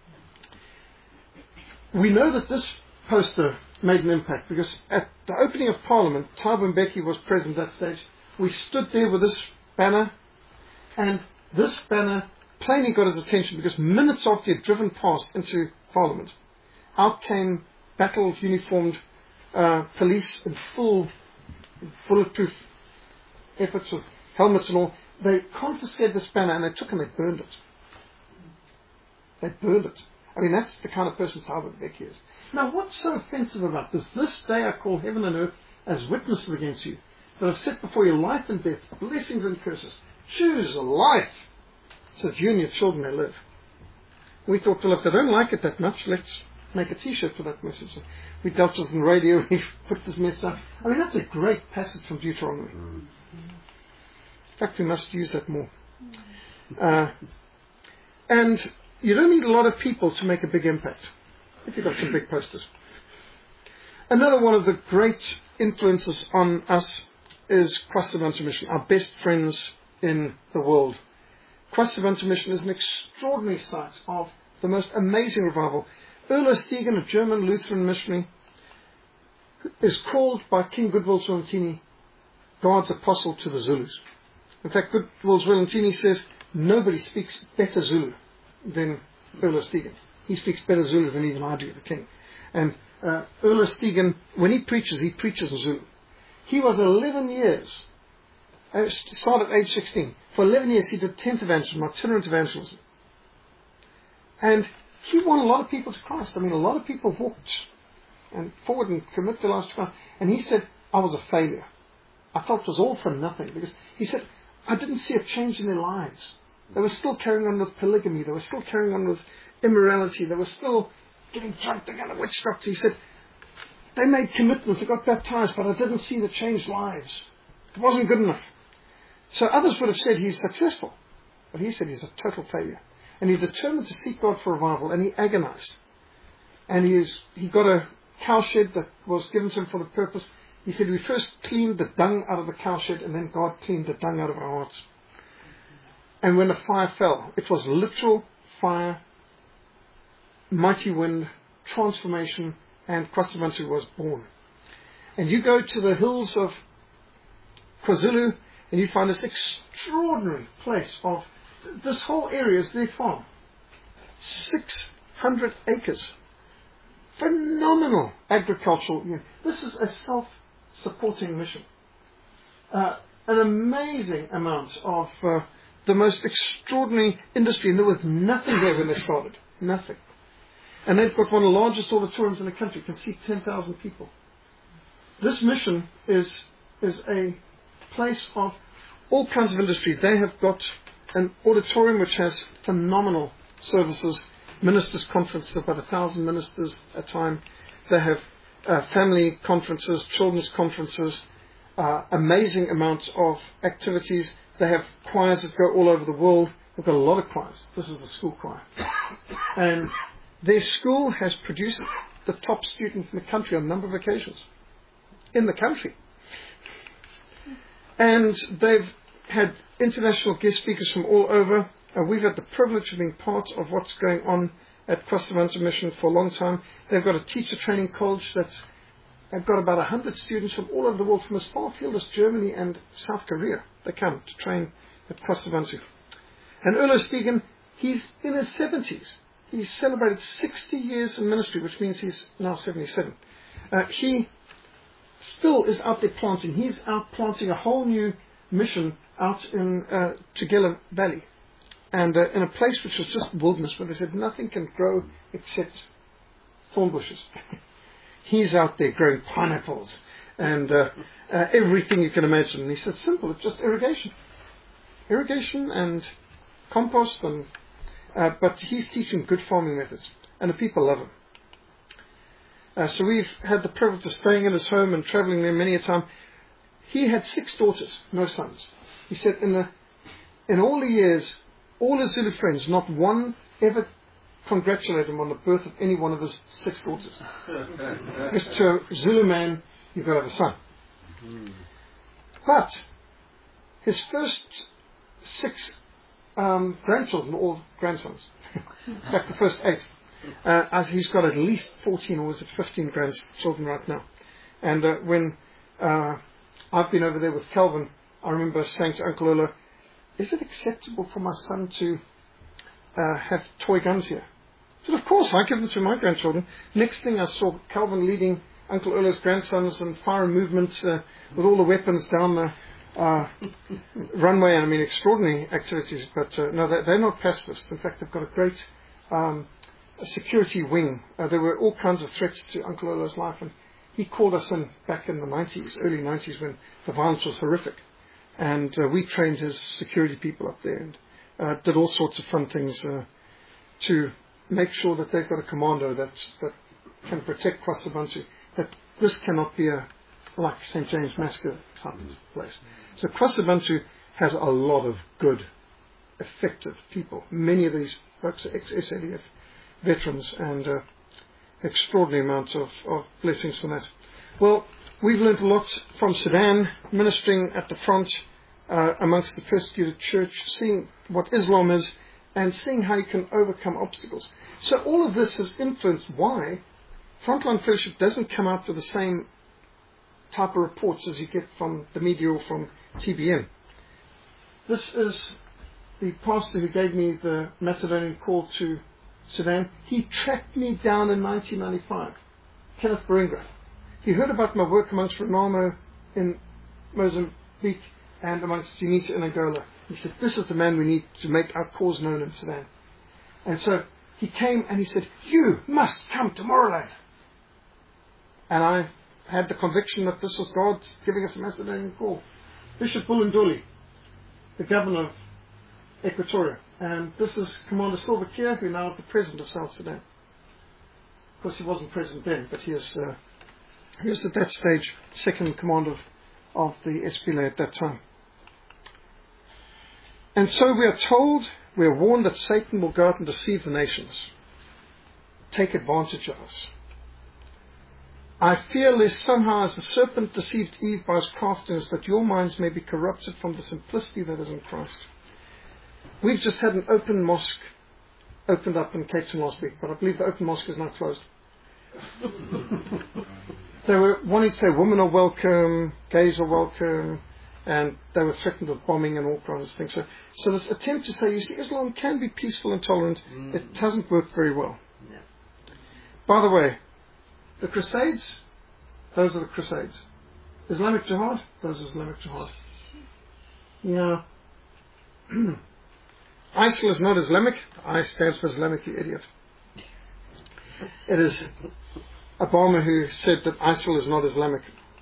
We know that this poster made an impact because at the opening of Parliament, Thabo Mbeki was present at that stage. We stood there with this banner, and this banner plainly got his attention because minutes after he had driven past into Parliament, out came battle uniformed police in full bulletproof efforts with helmets and all. They confiscated this banner and they took and they burned it. They burned it. I mean, that's the kind of person Thabo Mbeki is. Now, what's so offensive about this? This day I call heaven and earth as witnesses against you, that have set before you life and death, blessings and curses. Choose life, so that you and your children may live. We thought, well, if they don't like it that much, let's make a T-shirt for that message. We dealt with it on the radio, we put this message up. I mean, that's a great passage from Deuteronomy. In fact, we must use that more. And you don't need a lot of people to make a big impact, if you've got some big posters. Another one of the great influences on us is Kwasibantu Mission, our best friends in the world. Kwasibantu Mission is an extraordinary site of the most amazing revival. Erlo Stegen, a German Lutheran missionary, is called by King Goodwill Zwelithini God's apostle to the Zulus. In fact, Goodwill Zwelithini says nobody speaks better Zulu than Erlo Stegen. He speaks better Zulu than even I do, the king. And Erlo Stegen, when he preaches in Zulu. He was 11 years, started at age 16. For 11 years he did tent evangelism, itinerant evangelism. And he won a lot of people to Christ. I mean, a lot of people walked and forward and commit their lives to Christ. And he said, I was a failure. I felt it was all for nothing. Because he said, I didn't see a change in their lives. They were still carrying on with polygamy. They were still carrying on with immorality. They were still getting drunk together, witch doctors. He said, they made commitments, they got baptized, but I didn't see the changed lives. It wasn't good enough. So others would have said he's successful. But he said he's a total failure. And he determined to seek God for revival, and he agonized. And he got a cowshed that was given to him for the purpose. He said, we first cleaned the dung out of the cowshed, and then God cleaned the dung out of our hearts. And when the fire fell, it was literal fire, mighty wind, transformation, and Kwasibantu was born. And you go to the hills of KwaZulu, and you find this extraordinary place of, this whole area is their farm. 600 acres. Phenomenal agricultural. This is a self-supporting mission. An amazing amount of the most extraordinary industry, and there was nothing there when they started. Nothing. And they've got one of the largest auditoriums in the country. It can seat 10,000 people. This mission is a place of all kinds of industry. They have got an auditorium which has phenomenal services, ministers' conferences, about 1,000 ministers a time. They have family conferences, children's conferences, amazing amounts of activities. They have choirs that go all over the world. They've got a lot of choirs. This is the school choir. And their school has produced the top students in the country on a number of occasions. In the country. And they've had international guest speakers from all over. We've had the privilege of being part of what's going on at Kwasibantu Mission for a long time. They've got a teacher training college that's got about 100 students from all over the world, from as far afield as Germany and South Korea. They come to train at Kwasibantu. And Ulo Stegen, he's in his 70s. He's celebrated 60 years in ministry, which means he's now 77. He still is out there planting. He's out planting a whole new mission out in Tugela Valley. And in a place which was just wilderness, where they said nothing can grow except thorn bushes. He's out there growing pineapples and everything you can imagine. And he said, simple, it's just irrigation. Irrigation and compost. But he's teaching good farming methods. And the people love him. So we've had the privilege of staying in his home and traveling there many a time. He had 6 daughters, no sons. He said in all the years, all his Zulu friends, not one ever congratulated him on the birth of any one of his 6 daughters. Because to a Zulu man, you've got to have a son. But his first 6 grandchildren, all grandsons. In fact, the first 8. He's got at least 14 or is it 15 grandchildren right now. And when I've been over there with Calvin, I remember saying to Uncle Ola, is it acceptable for my son to have toy guns here? He said, of course, I give them to my grandchildren. Next thing I saw Calvin leading Uncle Ola's grandsons and fire movements with all the weapons down the runway. I mean, extraordinary activities. But no, they're not pacifists. In fact, they've got a great security wing. There were all kinds of threats to Uncle Ola's life. And he called us in back in the 90s, early 90s, when the violence was horrific. And we trained his security people up there and did all sorts of fun things to make sure that they've got a commando that can protect Kwasibantu. That this cannot be like St. James Massacre type place. So Kwasibantu has a lot of good, effective people. Many of these folks are ex-SADF veterans and extraordinary amounts of blessings from that. Well, we've learned a lot from Sudan, ministering at the front amongst the persecuted church, seeing what Islam is, and seeing how you can overcome obstacles. So all of this has influenced why Frontline Fellowship doesn't come out with the same type of reports as you get from the media or from TBN. This is the pastor who gave me the Macedonian call to Sudan. He tracked me down in 1995, Kenneth Baringa. He heard about my work amongst Renamo in Mozambique and amongst Unita in Angola. He said, this is the man we need to make our cause known in Sudan. And so he came and he said, you must come to Moreland. And I had the conviction that this was God giving us a Macedonian call. Bishop Bulunduli, the governor of Equatoria. And this is Commander Silva Kier, who now is the president of South Sudan. Of course, he wasn't president then, but he is at that stage second in command of the SPLA at that time. And so we are told, we are warned that Satan will go out and deceive the nations, take advantage of us. I fear lest somehow, as the serpent deceived Eve by his craftiness, that your minds may be corrupted from the simplicity that is in Christ. We've just had an open mosque opened up in Cape Town last week, but I believe the open mosque is now closed. They were wanting to say women are welcome, gays are welcome, and they were threatened with bombing and all kinds of things. So this attempt to say, you see, Islam can be peaceful and tolerant, it hasn't worked very well. Yeah. By the way, the Crusades, those are the Crusades. Islamic Jihad, those are Islamic Jihad. Yeah. ISIL is not Islamic. I stands for Islamic, you idiot. It is Obama who said that ISIL is not Islamic.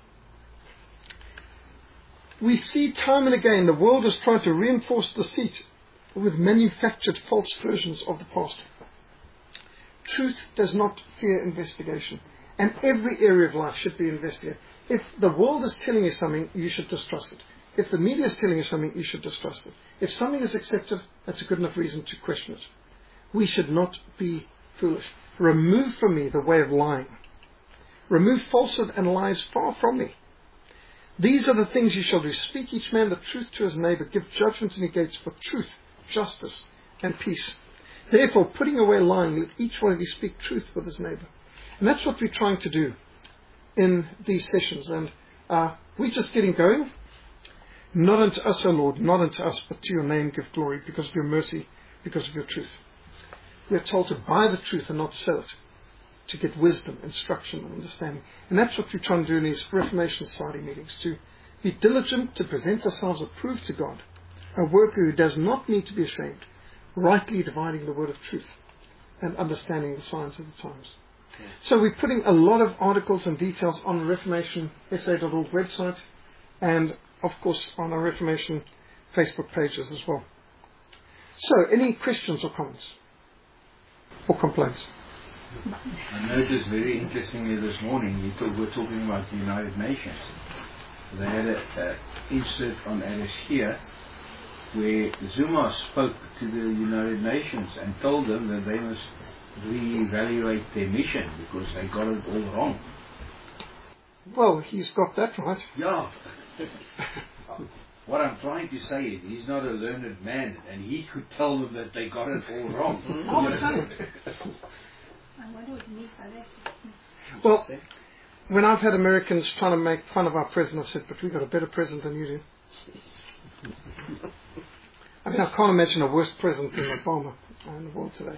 We see time and again the world is trying to reinforce deceit with manufactured false versions of the past. Truth does not fear investigation, and every area of life should be investigated. If the world is telling you something, you should distrust it. If the media is telling you something, you should distrust it. If something is accepted, that's a good enough reason to question it. We should not be foolish. Remove from me the way of lying. Remove falsehood and lies far from me. These are the things you shall do. Speak each man the truth to his neighbor. Give judgment in your gates for truth, justice, and peace. Therefore, putting away lying, let each one of you speak truth with his neighbor. And that's what we're trying to do in these sessions. And we're just getting going. Not unto us, O Lord, not unto us, but to your name give glory, because of your mercy, because of your truth. We are told to buy the truth and not sell it, to get wisdom, instruction, and understanding. And that's what we're trying to do in these Reformation Society meetings, to be diligent to present ourselves approved to God, a worker who does not need to be ashamed, rightly dividing the word of truth and understanding the signs of the times. Yeah. So we're putting a lot of articles and details on the ReformationSA.org website, and of course on our Reformation Facebook pages as well. So, any questions or comments? Or complaints? I noticed very interestingly this morning, we're talking about the United Nations. They had an insert on Al Ashir where Zuma spoke to the United Nations and told them that they must reevaluate their mission because they got it all wrong. Well, he's got that right. Yeah. What I'm trying to say is, he's not a learned man, and he could tell them that they got it all wrong. I would say. I wonder what you mean by that. Well, when I've had Americans trying to make fun of our president, I said, but we've got a better president than you do. I mean, I can't imagine a worse president than Obama in the world today.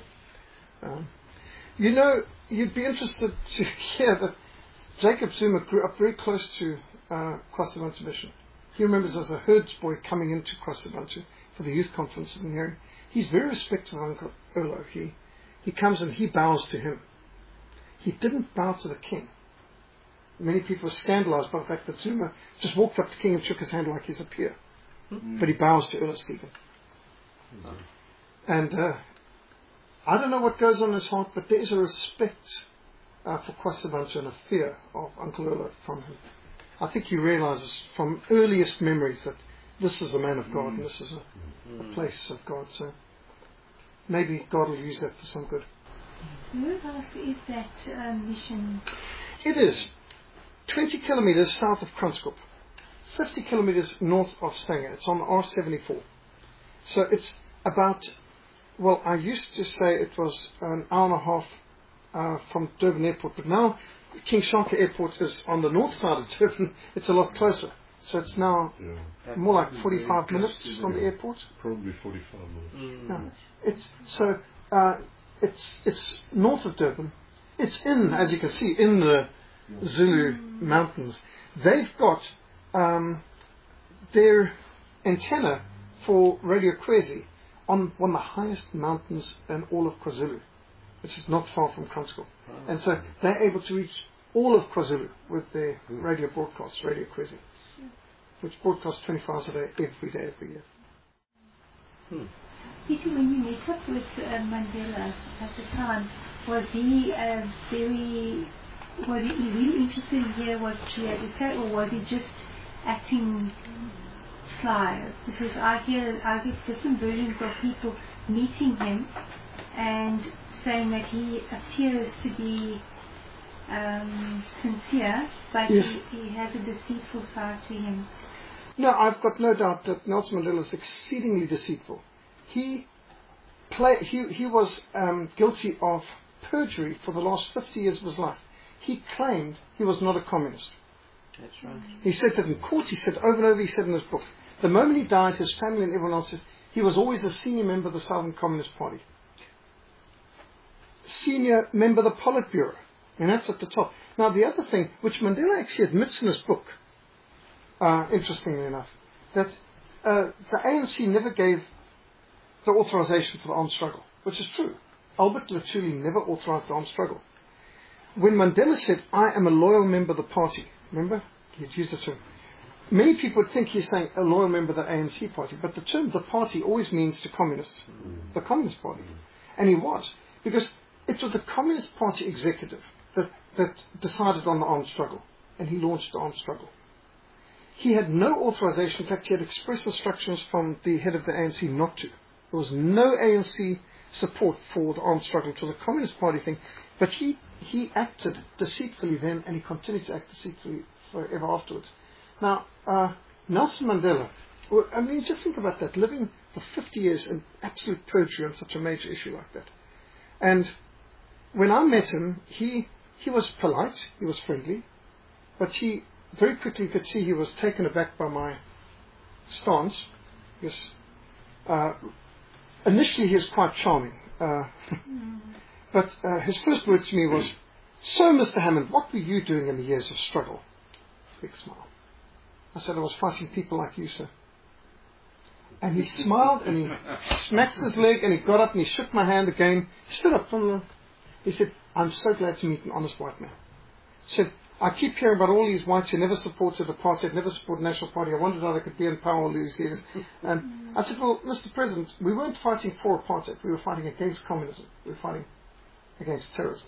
You'd be interested to hear that Jacob Zuma grew up very close to KwaZulu Mission. He remembers as a herds boy coming into KwaZulu for the youth conferences in the area. He's very respectful of Uncle Erlo. He comes and he bows to him. He didn't bow to the king. Many people were scandalized by the fact that Zuma just walked up to the king and shook his hand like he's a peer. Mm-hmm. But he bows to Erlo Stephen. Mm-hmm. And I don't know what goes on in his heart, but there is a respect for KwaZulu and a fear of Uncle Erlo from him. I think he realizes from earliest memories that this is a man of God and this is a place of God. So maybe God will use that for some good. Whereabouts is that mission? It is 20 kilometers south of Kranskop, 50 kilometers north of Stanger. It's on the R74. So it's about, well, I used to say it was an hour and a half from Durban Airport, but now King Shaka Airport is on the north side of Durban. It's a lot closer. So it's now more like 45 minutes from the airport. Probably 45 minutes. No, it's north of Durban. It's in, as you can see, in the Zulu mountains. They've got their antenna for Radio Kwezi on one of the highest mountains in all of KwaZulu, which is not far from Kranskop. And so they're able to reach all of KwaZulu with their radio broadcasts, Radio Kwezi, which broadcasts 24 hours a day, every year. Peter, when you met up with Mandela at the time, was he really interested in hear what she had to say, or was he just acting sly? Because I get different versions of people meeting him and saying that he appears to be sincere, but yes, he has a deceitful side to him. No, I've got no doubt that Nelson Mandela is exceedingly deceitful. He was guilty of perjury for the last 50 years of his life. He claimed he was not a communist. That's right. He said that in court. He said over and over. He said in his book, the moment he died, his family and everyone else said he was always a senior member of the Southern Communist Party. Senior member of the Politburo, and that's at the top. Now, the other thing, which Mandela actually admits in his book, interestingly enough, that the ANC never gave the authorization for the armed struggle, which is true. Albert Luthuli never authorized the armed struggle. When Mandela said, I am a loyal member of the party, remember? He had used the term. Many people would think he's saying a loyal member of the ANC party, but the term the party always means to communists, the Communist Party. And he was, because it was the Communist Party executive that decided on the armed struggle, and he launched the armed struggle. He had no authorization. In fact, he had express instructions from the head of the ANC not to. There was no ANC support for the armed struggle. It was a Communist Party thing. But he acted deceitfully then, and he continued to act deceitfully forever afterwards. Now, Nelson Mandela, I mean, just think about that, living for 50 years in absolute perjury on such a major issue like that. And when I met him, he was polite, he was friendly, but he very quickly could see he was taken aback by my stance. Yes. Initially, he was quite charming. But his first words to me was, so, Mr. Hammond, what were you doing in the years of struggle? Big smile. I said, I was fighting people like you, sir. And he smiled, and he smacked his leg, and he got up, and he shook my hand again. He stood up from the... He said, I'm so glad to meet an honest white man. He said, I keep hearing about all these whites who never supported apartheid, never supported the National Party. I wondered how they could be in power all these years. And I said, well, Mr. President, we weren't fighting for apartheid. We were fighting against communism. We were fighting against terrorism.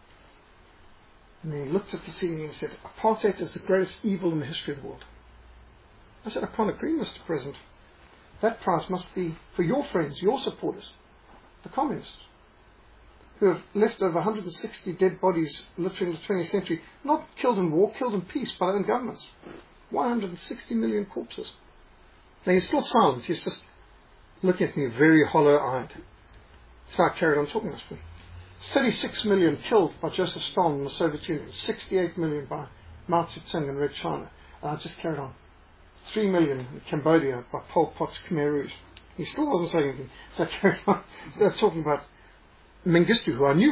And then he looked at the ceiling and said, apartheid is the greatest evil in the history of the world. I said, I can't agree, Mr. President. That prize must be for your friends, your supporters, the communists, who have left over 160 dead bodies literally in the 20th century, not killed in war, killed in peace by their own governments. 160 million corpses. Now he's still silent, he's just looking at me very hollow-eyed. So I carried on talking this way. 36 million killed by Joseph Stalin in the Soviet Union, 68 million by Mao Zedong in Red China. And I just carried on. 3 million in Cambodia by Pol Pot's Khmer Rouge. He still wasn't saying anything, so I carried on. They're talking about Mengistu, who I knew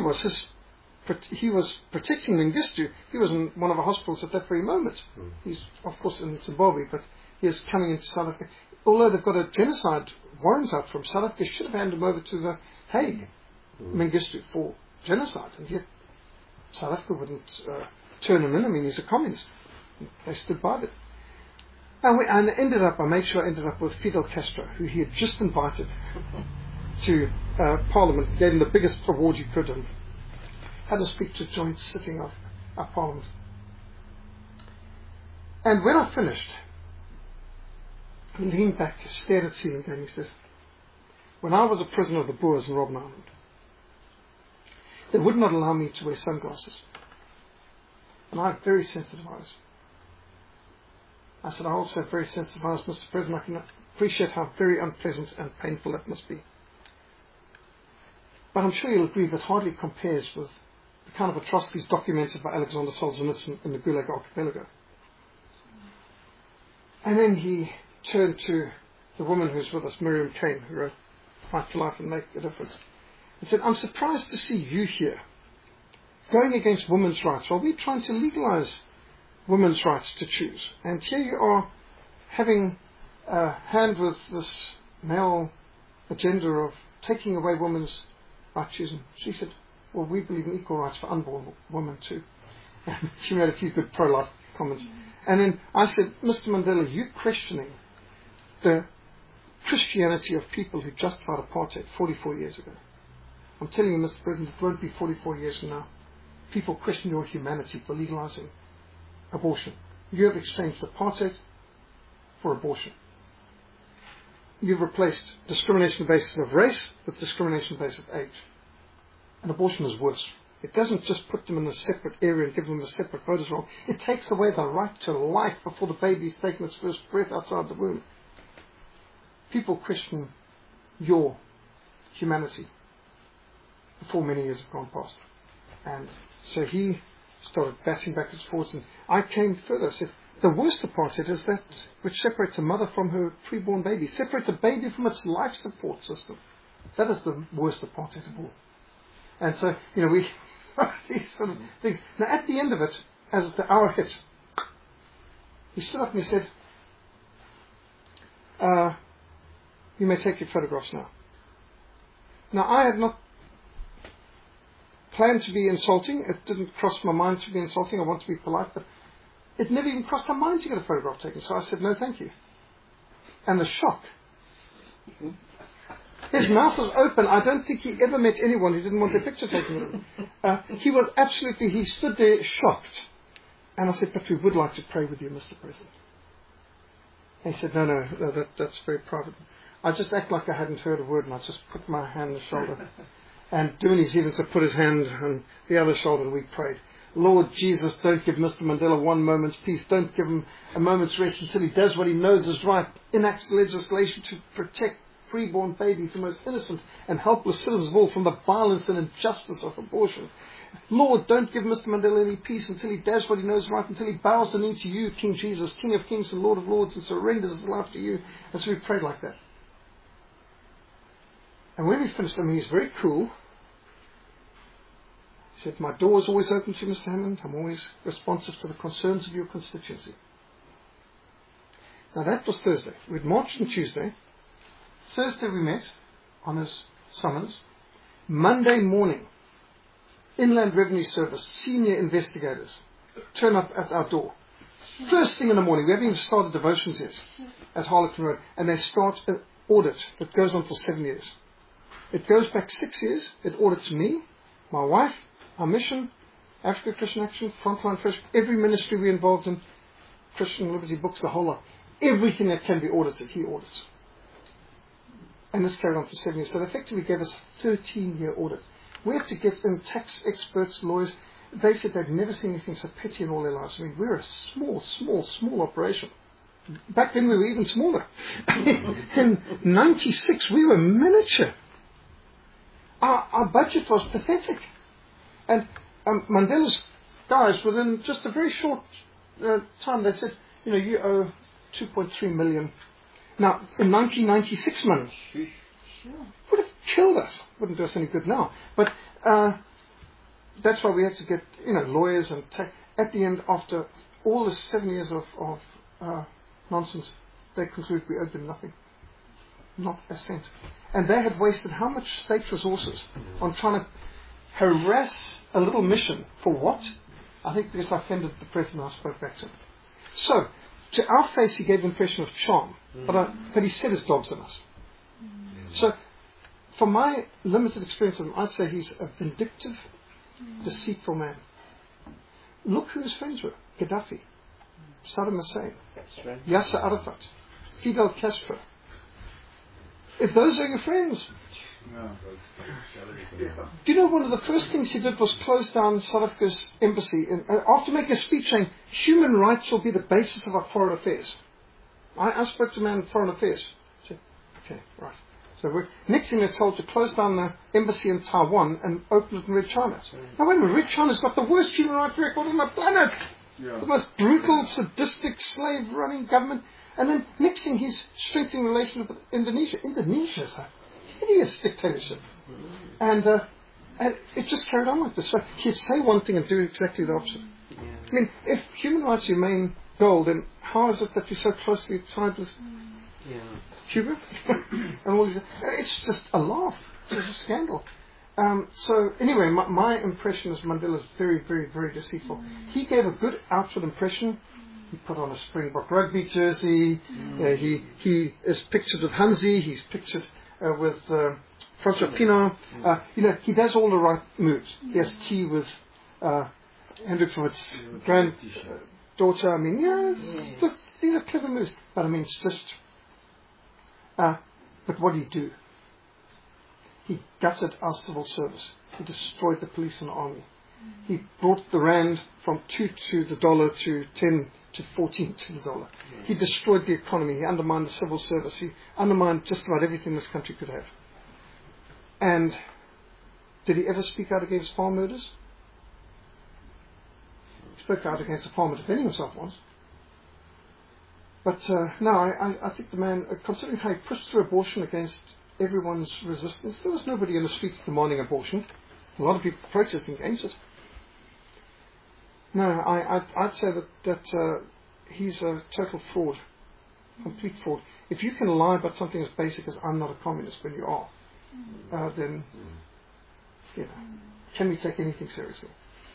he was protecting Mengistu. He was in one of the hospitals at that very moment. He's, of course, in Zimbabwe, but he is coming into South Africa. Although they've got a genocide warrant out from South Africa, they should have handed him over to the Hague, Mengistu, for genocide. And yet South Africa wouldn't turn him in. I mean, he's a communist. They stood by it. And I made sure I ended up with Fidel Castro, who he had just invited to Parliament, gave him the biggest award you could, and had a speech to joint sitting of Parliament. And when I finished, he leaned back, stared at the ceiling, and he says, when I was a prisoner of the Boers in Robben Island, they would not allow me to wear sunglasses. And I have very sensitive eyes. I said, I also have very sensitive eyes, Mr. President. I can appreciate how very unpleasant and painful that must be. But I'm sure you'll agree that hardly compares with the kind of atrocities documented by Alexander Solzhenitsyn in the Gulag Archipelago. And then he turned to the woman who's with us, Miriam Cain, who wrote Fight for Life and Make a Difference, and said, I'm surprised to see you here, going against women's rights. Are we trying to legalize women's rights to choose? And here you are having a hand with this male agenda of taking away women's right choosing. She said, well, we believe in equal rights for unborn women too. And she made a few good pro-life comments. And then I said, Mr. Mandela, you questioning the Christianity of people who justified apartheid 44 years ago. I'm telling you, Mr. President, it won't be 44 years from now. People question your humanity for legalizing abortion. You have exchanged apartheid for abortion. You've replaced discrimination on the basis of race with discrimination on the basis of age. And abortion is worse. It doesn't just put them in a separate area and give them a separate voters' roll. It takes away the right to life before the baby's taken its first breath outside the womb. People question your humanity before many years have gone past. And so he started batting backwards and forwards, and I came further. I said, the worst apartheid is that which separates a mother from her preborn baby, separates a baby from its life support system. That is the worst apartheid of all. And so, we these sort of things. Now, at the end of it, as the hour hit, he stood up and he said, you may take your photographs now. Now, I had not plan to be insulting. It didn't cross my mind to be insulting. I want to be polite, but it never even crossed my mind to get a photograph taken. So I said, no, thank you. And the shock. His mouth was open. I don't think he ever met anyone who didn't want their picture taken with him. He was absolutely, he stood there shocked. And I said, but we would like to pray with you, Mr. President. And he said, no, that's very private. I just act like I hadn't heard a word, and I just put my hand on the shoulder. And doing his even put his hand on the other shoulder, and we prayed. Lord Jesus, don't give Mr. Mandela one moment's peace. Don't give him a moment's rest until he does what he knows is right. Enacts legislation to protect freeborn babies, the most innocent and helpless citizens of all, from the violence and injustice of abortion. Lord, don't give Mr. Mandela any peace until he does what he knows right, until he bows the knee to you, King Jesus, King of kings and Lord of lords, and surrenders his life to you. And so we prayed like that. And when we finished, he's very cool. He said, my door is always open to you, Mr. Hammond. I'm always responsive to the concerns of your constituency. Now that was Thursday. We'd marched on Tuesday. Thursday we met on his summons. Monday morning, Inland Revenue Service senior investigators turn up at our door. First thing in the morning, we haven't even started devotions yet at Harlequin Road, and they start an audit that goes on for 7 years. It goes back 6 years. It audits me, my wife, our mission, Africa Christian Action, Frontline Fresh, every ministry we're involved in, Christian Liberty Books, the whole lot. Everything that can be audited, he audits. And this carried on for 7 years. So they effectively gave us a 13-year audit. We had to get in tax experts, lawyers. They said they'd never seen anything so petty in all their lives. I mean, we're a small operation. Back then we were even smaller. In 96 we were miniature. Our budget was pathetic. And Mandela's guys, within just a very short time, they said, you owe 2.3 million. Now, in 1996 money, would have killed us. Wouldn't do us any good now. But that's why we had to get, lawyers and at the end, after all the 7 years of nonsense, they concluded we owed them nothing. Not a cent. And they had wasted how much state resources on trying to harass a little mission. For what? I think because I offended the president, I spoke back to him. So, to our face he gave the impression of charm, but he set his dogs on us. So, from my limited experience of him, I'd say he's a vindictive, deceitful man. Look who his friends were. Gaddafi, Saddam Hussein, Yasser Arafat, Fidel Castro. If those are your friends. Do you know one of the first things he did was close down South Africa's embassy after making a speech saying human rights will be the basis of our foreign affairs. I spoke to a man in foreign affairs. I said, okay, right. So next thing they're told to close down the embassy in Taiwan and open it in Red China. Now wait a minute, Red China's got the worst human rights record on the planet. The most brutal, sadistic, slave-running government. And then next thing he's strengthening relations with Indonesia. Indonesia's a hideous dictatorship. And it just carried on like this. So he'd say one thing and do exactly the opposite. I mean, if human rights are your main goal, then how is it that you're so closely tied with Cuba? And all these, it's just a laugh. It's just a scandal. So anyway, my impression is Mandela's very, very, very deceitful. He gave a good outward impression. He put on a Springbok rugby jersey. He is pictured with Hansi. He's pictured with Francois Pienaar. He does all the right moves. He has tea with Hendrik van Wyt's granddaughter. I mean, these are clever moves. But I mean, it's just... but what did he do? He gutted our civil service. He destroyed the police and army. He brought the rand from 2 to the dollar to 10 to 14 to the dollar. He destroyed the economy. He undermined the civil service. He undermined just about everything this country could have. And did he ever speak out against farm murders? He spoke out against a farmer defending himself once. But no, I think the man, considering how he pushed through abortion against everyone's resistance, there was nobody in the streets demanding abortion. A lot of people protesting against it. No, I'd say that he's a total fraud, complete fraud. If you can lie about something as basic as I'm not a communist when you are, then can we take anything seriously?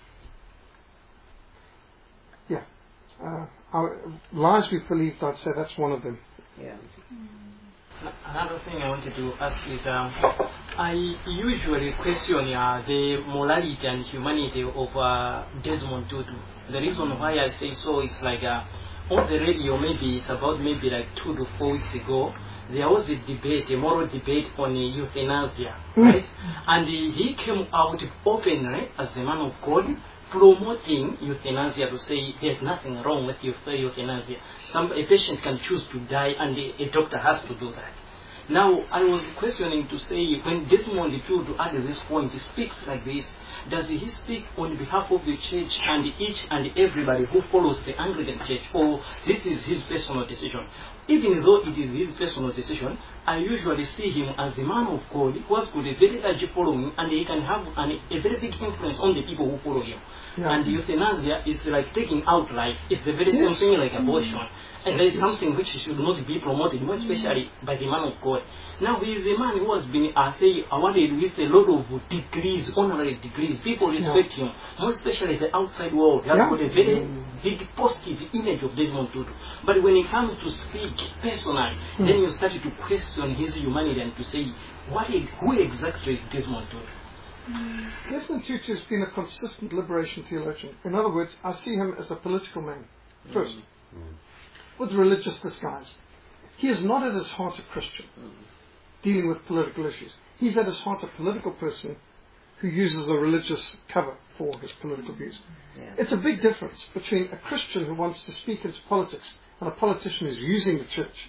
Yeah. Our lies we believed, I'd say that's one of them. Yeah. Another thing I wanted to ask is, I usually question the morality and humanity of Desmond Tutu. The reason why I say so is like on the radio, maybe it's about maybe like 2 to 4 weeks ago, there was a debate, a moral debate on euthanasia, right? And he came out openly as a man of God, promoting euthanasia, to say there's nothing wrong with euthanasia. A patient can choose to die and a doctor has to do that. Now, I was questioning to say, when Desmond Tutu at this point speaks like this, does he speak on behalf of the church and each and everybody who follows the Anglican Church, or this is his personal decision? Even though it is his personal decision, I usually see him as a man of God who has got a very large following, and he can have a very big influence on the people who follow him. Yeah. And euthanasia is like taking out life. It's the very same thing like abortion. And there is something which should not be promoted, more especially by the man of God. Now, he is a man who has been, awarded with a lot of degrees, honorary degrees. People respect him, more especially the outside world. He has got a very big positive image of Desmond Tutu. But when it comes to speak personally, then you start to question his humanity and to say, who exactly is Desmond Tutu? Desmond Tutu has been a consistent liberation theologian. In other words, I see him as a political man, first, with religious disguise. He is not at his heart a Christian, dealing with political issues. He's at his heart a political person who uses a religious cover for his political views. Yeah. It's a big difference between a Christian who wants to speak into politics and a politician who's using the church.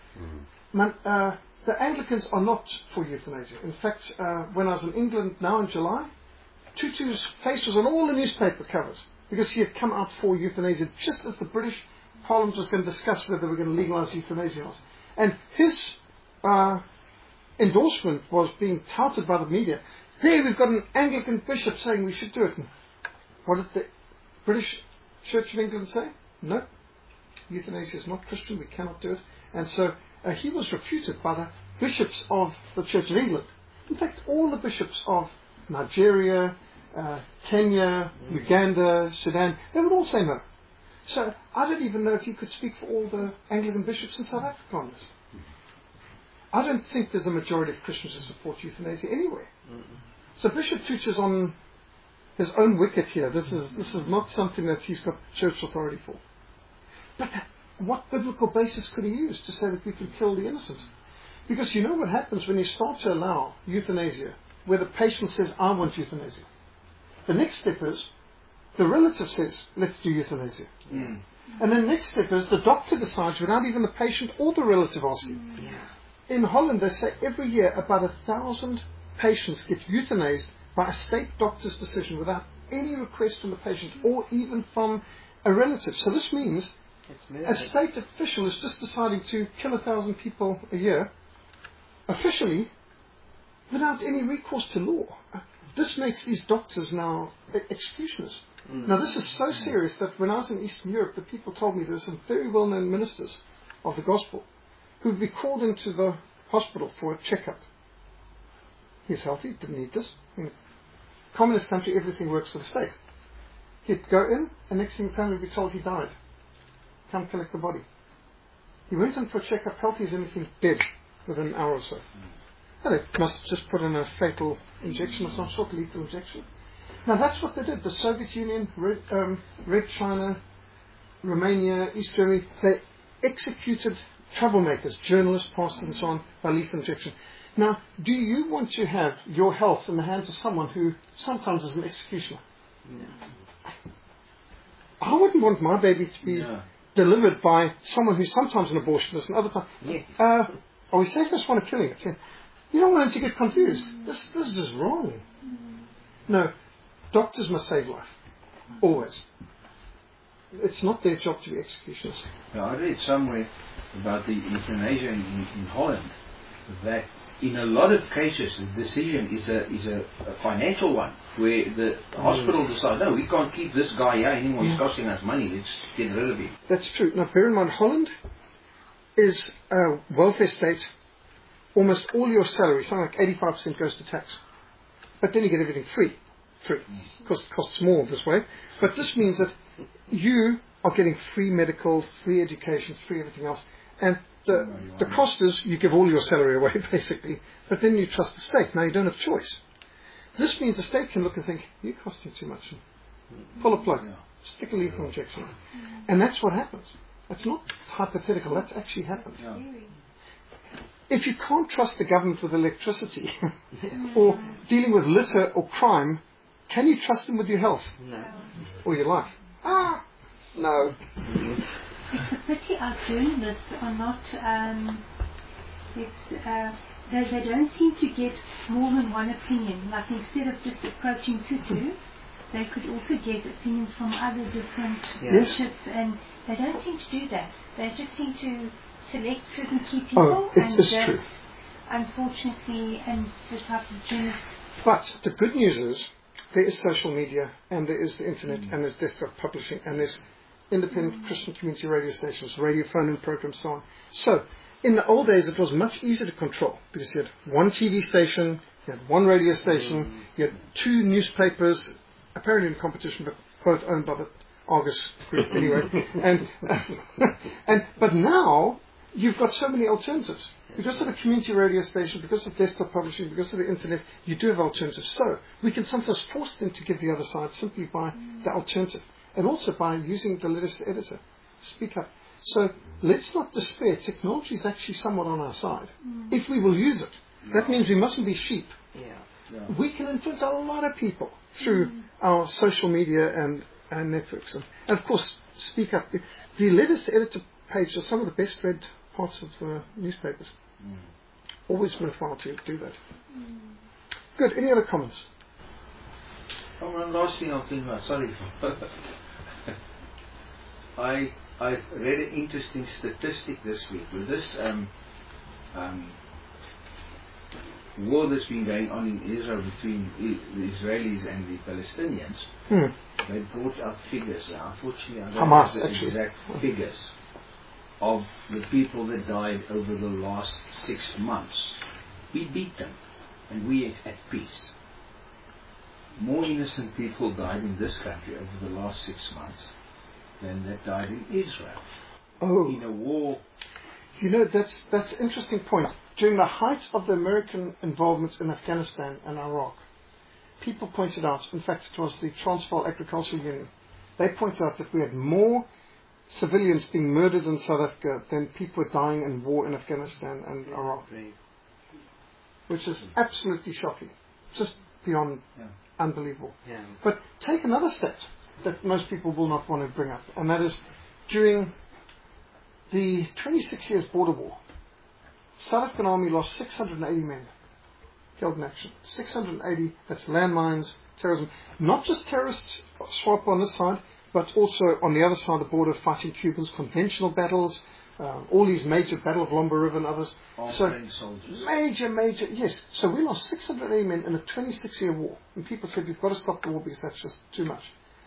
The Anglicans are not for euthanasia. In fact, when I was in England now in July, Tutu's face was on all the newspaper covers because he had come out for euthanasia just as the British Parliament was going to discuss whether they were going to legalise euthanasia or not. And his endorsement was being touted by the media. There we've got an Anglican bishop saying we should do it. And what did the British Church of England say? No, euthanasia is not Christian, we cannot do it. And so he was refuted by the bishops of the Church of England. In fact, all the bishops of Nigeria, Kenya, Uganda, Sudan, they would all say no. So I don't even know if he could speak for all the Anglican bishops in South Africa on this. I don't think there's a majority of Christians who support euthanasia anywhere. So Bishop Tutu's on his own wicket here. This is not something that he's got church authority for. But what biblical basis could he use to say that we can kill the innocent? Because you know what happens when you start to allow euthanasia, where the patient says, I want euthanasia. The next step is, the relative says, let's do euthanasia. And the next step is, the doctor decides without even the patient or the relative asking. In Holland, they say every year about 1,000 patients get euthanized by a state doctor's decision without any request from the patient or even from a relative. So this means a state official is just deciding to kill 1,000 people a year, officially, without any recourse to law. This makes these doctors now executioners. Now this is so serious that when I was in Eastern Europe, the people told me there were some very well-known ministers of the gospel who would be called into the hospital for a checkup. He's healthy, didn't need this. In a communist country, everything works for the state. He'd go in, and next thing the family would be told he died. Come collect the body. He went in for a checkup, healthy as anything, dead within an hour or so. And they must just put in a fatal injection or some sort, lethal injection. Now that's what they did. The Soviet Union, Red China, Romania, East Germany, they executed troublemakers, journalists, pastors and so on, by lethal injection. Now, do you want to have your health in the hands of someone who sometimes is an executioner? No. I wouldn't want my baby to be delivered by someone who's sometimes an abortionist and other times. Are we saying this one of killing it? You don't want them to get confused. This is just wrong. No, doctors must save life. Always. It's not their job to be executioners. Now, I read somewhere about the euthanasia in Holland that in a lot of cases the decision is a financial one, where the hospital decides, no, we can't keep this guy here anymore, he's costing us money, let's get rid of him. That's true. Now bear in mind, Holland is a welfare state. Almost all your salary, something like 85% goes to tax. But then you get everything free. free, because it costs more this way. But this means that you are getting free medical, free education, free everything else. And the cost is you give all your salary away, basically. But then you trust the state. Now you don't have choice. This means the state can look and think, you're costing too much. Pull a plug. Stick a lethal injection. And that's what happens. That's not hypothetical. That's actually happened. If you can't trust the government with electricity or dealing with litter or crime, can you trust them with your health? No. Or your life? No. It's a pity our journalists are not, they don't seem to get more than one opinion. Like instead of just approaching Tutu, they could also get opinions from other different ships, and they don't seem to do that. They just seem to select certain key people, and that's true. Unfortunately, and the type of journalists. But the good news is there is social media, and there is the internet, and there's desktop publishing, and there's independent Christian community radio stations, radio phone-in programs, so on. So, in the old days, it was much easier to control because you had one TV station, you had one radio station, you had two newspapers, apparently in competition, but both owned by the Argus group anyway. But now you've got so many alternatives. Because of the community radio station, because of desktop publishing, because of the internet, you do have alternatives. So we can sometimes force them to give the other side simply by the alternative. And also by using the letters to editor. Speak up. So let's not despair. Technology is actually somewhat on our side. If we will use it. That means we mustn't be sheep. We can influence a lot of people through our social media and networks. And of course, speak up. The letters to editor page are some of the best read parts of the newspapers. Always worthwhile to do that. Good. Any other comments? One last thing I'll think about. Sorry. I read an interesting statistic this week. With this war that's been going on in Israel between the Israelis and the Palestinians, they brought out figures. Now, unfortunately, I don't Hamas, have the exact figures of the people that died over the last 6 months. We beat them, and we are at peace. More innocent people died in this country over the last 6 months than that died in Israel. In a war. You know, that's an interesting point. During the height of the American involvement in Afghanistan and Iraq, people pointed out, in fact it was the Transvaal Agricultural Union, they pointed out that we had more civilians being murdered in South Africa than people were dying in war in Afghanistan and Iraq. Which is absolutely shocking. Just beyond unbelievable. But take another stat that most people will not want to bring up, and that is during the 26 years border war, South African Army lost 680 men killed in action. 680, that's landmines, terrorism. Not just terrorists SWAP on this side, but also on the other side of the border fighting Cubans, conventional battles, all these major Battle of Lomba River and others. Trained soldiers. Major, yes. So we lost 680 men in a 26-year war. And people said, we've got to stop the war because that's just too much.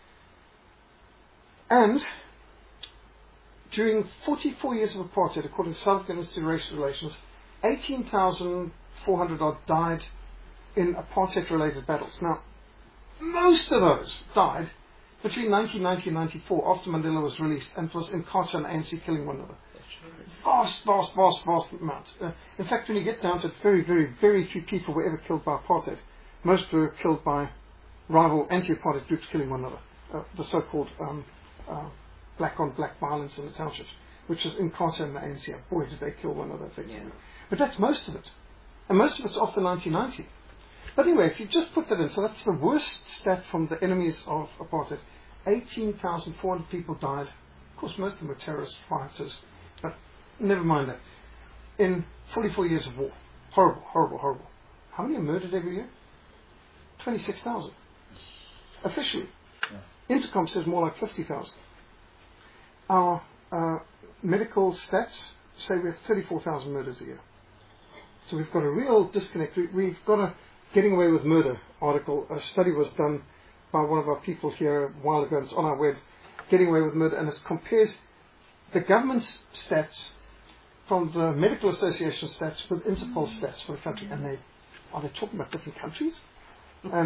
And during 44 years of apartheid, according to South African Institute of Racial Relations, 18,400 odd died in apartheid-related battles. Now, most of those died between 1990 and 1994, after Mandela was released, and it was Inkatha and ANC killing one another. Vast amount. In fact, when you get down to it, very few people were ever killed by apartheid. Most were killed by rival anti-apartheid groups killing one another. The so-called black-on-black violence in the townships, which is Inkatha and the ANC. Boy, did they kill one another. But that's most of it. And most of it's after 1990. But anyway, if you just put that in, so that's the worst stat from the enemies of apartheid. 18,400 people died. Of course, most of them were terrorist fighters. But never mind that. In 44 years of war. Horrible. How many are murdered every year? 26,000. Officially. Intercom says more like 50,000. Our medical stats say we have 34,000 murders a year. So we've got a real disconnect. We've got a Getting Away with Murder article. A study was done by one of our people here a while ago, and it's on our web, Getting Away with Murder, and it compares the government's stats from the Medical Association stats with Interpol stats for the country. And are they talking about different countries? And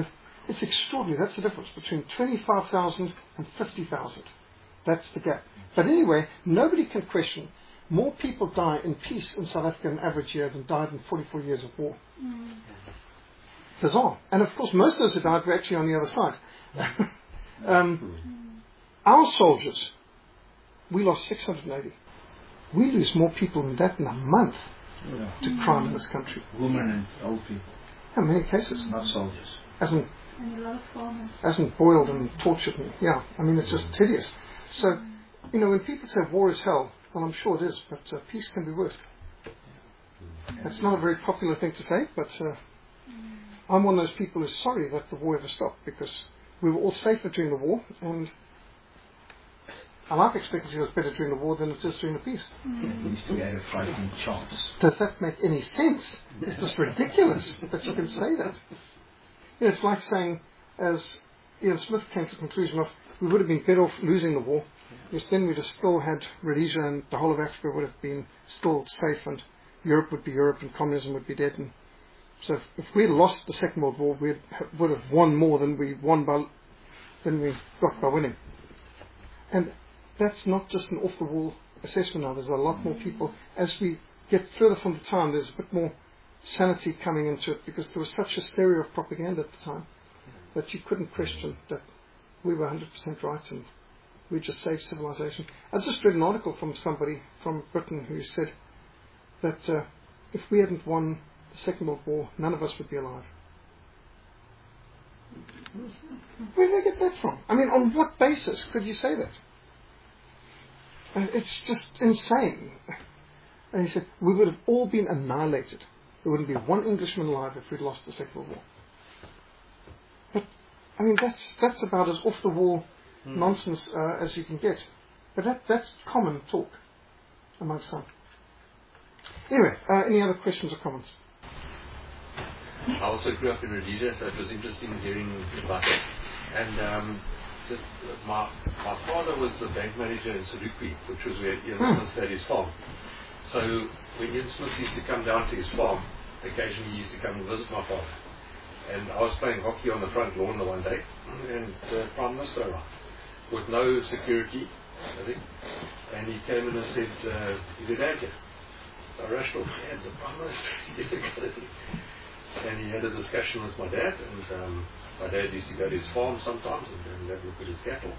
It's extraordinary. That's the difference between 25,000 and 50,000. That's the gap. But anyway, nobody can question. More people die in peace in South Africa in an average year than died in 44 years of war. Bizarre. And of course, most of those who died were actually on the other side. Our soldiers, we lost 680. We lose more people than that in a month to crime in this country. Women and old people. In many cases. Not soldiers. And a lot of farmers. Hasn't boiled and tortured and it's just hideous. So, when people say war is hell, well, I'm sure it is, but peace can be worse. That's not a very popular thing to say, but I'm one of those people who's sorry that the war ever stopped, because we were all safer during the war, and our life expectancy was better during the war than it is during the peace. At least we had a fighting chance. Does that make any sense? It's just ridiculous that you can say that. It's like saying, as Ian Smith came to the conclusion of, we would have been better off losing the war. Yes, then we'd have still had Rhodesia, and the whole of Africa would have been still safe, and Europe would be Europe, and communism would be dead. And so, if we had lost the Second World War, we would have won more than we got by winning. And that's not just an off-the-wall assessment now. There's a lot more people. As we get further from the time, there's a bit more sanity coming into it, because there was such hysteria of propaganda at the time that you couldn't question that we were 100% right and we just saved civilization. I just read an article from somebody from Britain who said that if we hadn't won the Second World War, none of us would be alive. Where did they get that from? I mean, on what basis could you say that? It's just insane. And he said, we would have all been annihilated. There wouldn't be one Englishman alive if we'd lost the Second World War. But, I mean, that's about as off-the-wall nonsense as you can get. But that's common talk amongst some. Anyway, any other questions or comments? I also grew up in Rhodesia, so it was interesting hearing about it. And just my father was the bank manager in Saluki, which was where Ian Smith had his farm. So when Ian Smith used to come down to his farm, occasionally he used to come and visit my father. And I was playing hockey on the front lawn the one day, and the Prime Minister arrived with no security, I think. And he came in and said, is it Dad here? So I rushed off, yeah, the Prime Minister. And he had a discussion with my dad, and my dad used to go to his farm sometimes and have a look at his cattle.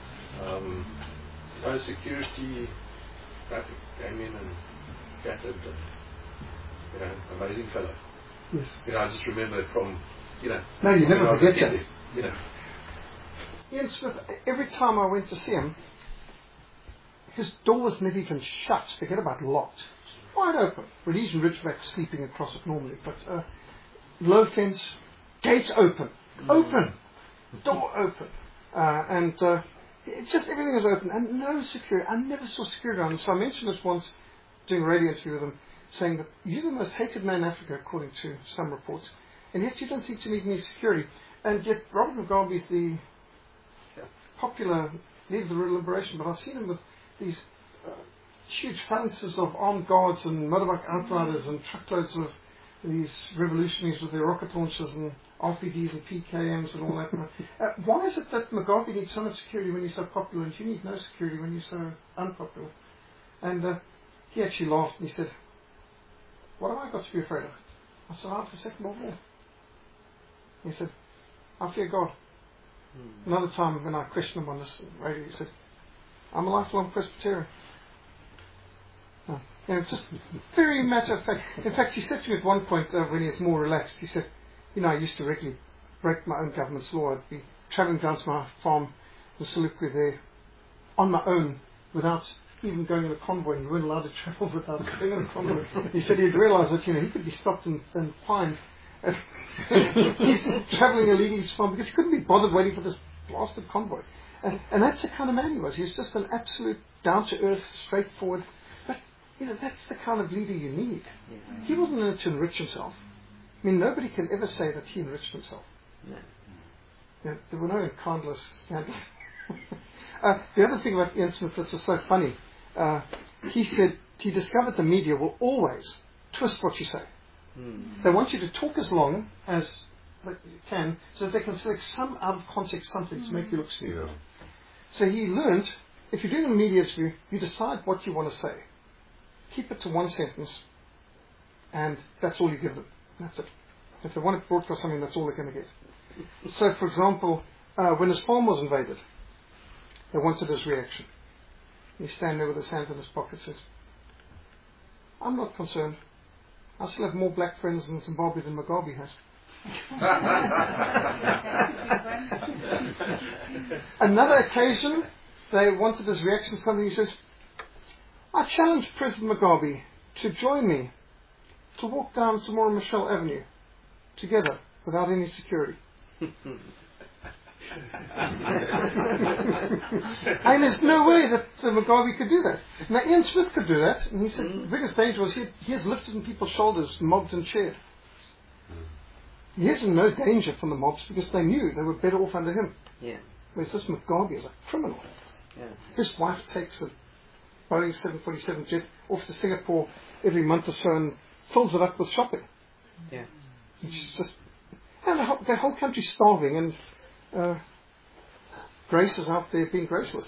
No security, traffic came in and scattered, and, amazing fellow. Yes. I just remember it from, No, you never forget that. There, Ian Smith, every time I went to see him, his door was never even shut, forget about locked. Wide open. Rhodesian Ridgeback sleeping across it normally, but low fence, gates open. Open! Door open. And just everything was open, and no security. I never saw security on him. So I mentioned this once doing a radio interview with him, saying that you're the most hated man in Africa, according to some reports, and yet you don't seem to need any security. And yet Robert Mugabe is the popular leader of the liberation, but I've seen him with these huge phalanxes of armed guards and motorbike outriders and truckloads of these revolutionaries with their rocket launchers and RPDs and PKMs and all that. Why is it that Mugabe needs so much security when he's so popular, and you need no security when you're so unpopular? And he actually laughed and he said, what have I got to be afraid of? I survived the Second World War. He said, I fear God. Another time when I questioned him on this radio, he said, I'm a lifelong Presbyterian. Just very matter of fact. In fact, he said to me at one point when he was more relaxed, he said, I used to regularly break my own government's law. I'd be travelling down to my farm in Saluki there on my own without even going in a convoy. You weren't allowed to travel without going in a convoy. He said he'd realised that he could be stopped and fined. He's travelling illegally to his farm because he couldn't be bothered waiting for this blasted convoy. And that's the kind of man he was. He's just an absolute down-to-earth, straightforward. But, that's the kind of leader you need. He wasn't in it to enrich himself. I mean, nobody can ever say that he enriched himself. There were no candleless scandals. The other thing about Ian Smith that's just so funny, he said he discovered the media will always twist what you say. They want you to talk as long as can, so that they can select some out of context something to make you look stupid. So he learned, if you're doing a media interview, you decide what you want to say. Keep it to one sentence, and that's all you give them. That's it. If they want to broadcast something, that's all they're going to get. So, for example, when his farm was invaded, they wanted his reaction. He's standing there with his hands in his pockets, says, "I'm not concerned. I still have more black friends in Zimbabwe than Mugabe has." Another occasion, they wanted his reaction to something. He says, "I challenge President Mugabe to join me to walk down Samora Machel Avenue together without any security." And there's no way that Mugabe could do that. Now Ian Smith could do that, and he said the biggest danger was he has lifted on people's shoulders, mobbed and cheered. He is in no danger from the mobs because they knew they were better off under him. Yeah. Whereas this Mugabe is a criminal. Yeah. His wife takes a Boeing 747 jet off to Singapore every month or so and fills it up with shopping. Yeah. And she's just, and the whole country's starving, and Grace is out there being graceless.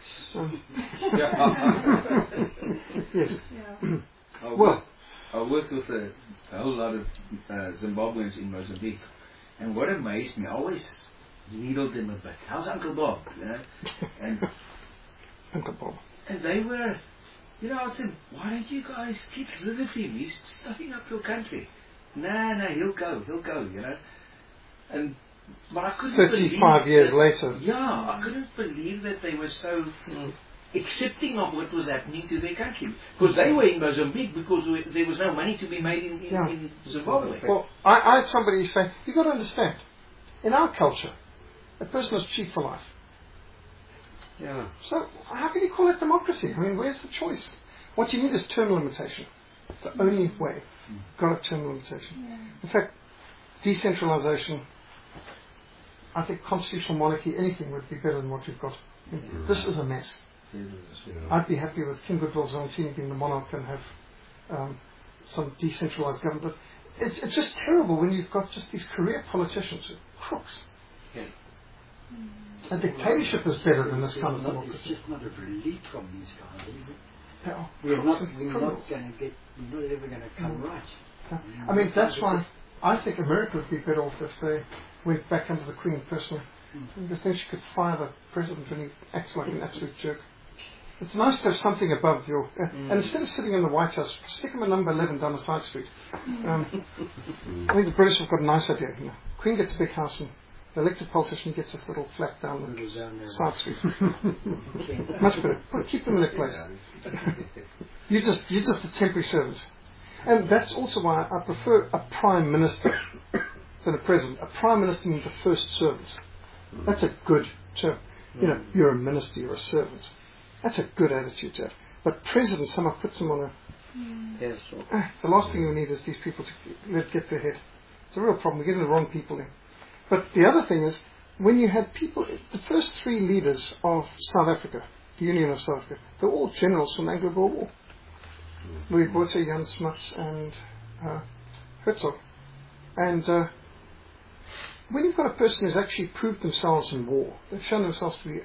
Yes. Well, I worked with a whole lot of Zimbabweans in Mozambique, and what amazed me, I always needled them a bit. How's Uncle Bob? You know, and Uncle Bob. And they were, you know, I said, why don't you guys get rid of him? He's stuffing up your country. No, he'll go, you know. But I couldn't 35 years later. Yeah, I couldn't believe that they were so accepting of what was happening to their country. Because they were in Mozambique because there was no money to be made in Zimbabwe. Well, I had somebody say, you've got to understand, in our culture, a person is chief for life. Yeah. So how can you call it democracy? I mean, where's the choice? What you need is term limitation. It's the only way. Got a term limitation. Yeah. In fact, decentralization, I think constitutional monarchy, anything would be better than what you've got. This is a mess. I'd be happy with King Goodwill Zwelithini being the monarch and have some decentralized government. But it's just terrible when you've got just these career politicians who are crooks. Yeah. A dictatorship is better than this kind of democracy. It's just not a relief from these guys. Yeah. We're not going to get. We're not ever going to come right. Yeah. I mean, that's why I think America would be better off if they went back under the Queen personally, because then she could fire the president when he acts like an absolute jerk. It's nice to have something above your... And instead of sitting in the White House, stick him at number 11 down the side street. I think the British have got a nice idea. You know, Queen gets a big house and the elected politician gets this little flat down the side street. Much better. Keep them in their place. You're just a temporary servant. And that's also why I prefer a prime minister than a president. A prime minister means a first servant. That's a good term. You know, you're a minister, you're a servant. That's a good attitude to have. But president somehow puts them on a... Yes. The last thing you need is these people to get their head. It's a real problem. We're getting the wrong people in. But the other thing is, when you had people... The first three leaders of South Africa, the Union of South Africa, they're all generals from the Anglo-Boer War. Louis Botha, Jan Smuts, and Herzog. And when you've got a person who's actually proved themselves in war, they've shown themselves to be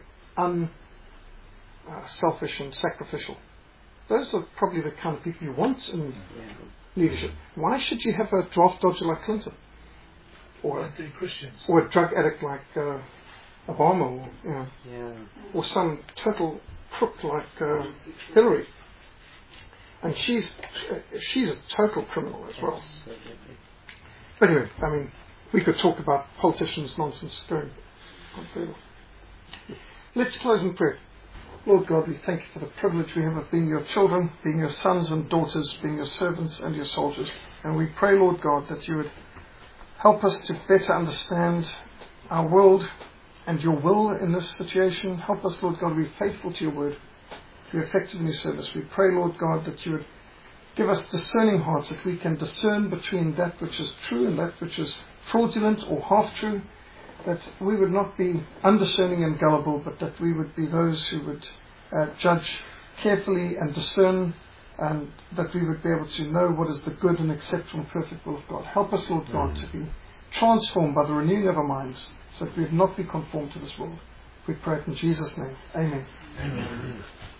selfish and sacrificial. Those are probably the kind of people you want in leadership. Why should you have a draft dodger like Clinton, or a drug addict like Obama, or or some total crook like Hillary? And she's a total criminal as well. But anyway, I mean, we could talk about politicians' nonsense going on further. Let's close in prayer. Lord God, we thank you for the privilege we have of being your children, being your sons and daughters, being your servants and your soldiers. And we pray, Lord God, that you would help us to better understand our world and your will in this situation. Help us, Lord God, to be faithful to your word, to be effective in your service. We pray, Lord God, that you would give us discerning hearts, that we can discern between that which is true and that which is fraudulent or half-true, that we would not be undiscerning and gullible, but that we would be those who would judge carefully and discern, and that we would be able to know what is the good and acceptable and perfect will of God. Help us, Lord God, to be transformed by the renewing of our minds, so that we would not be conformed to this world. We pray it in Jesus' name. Amen. Amen.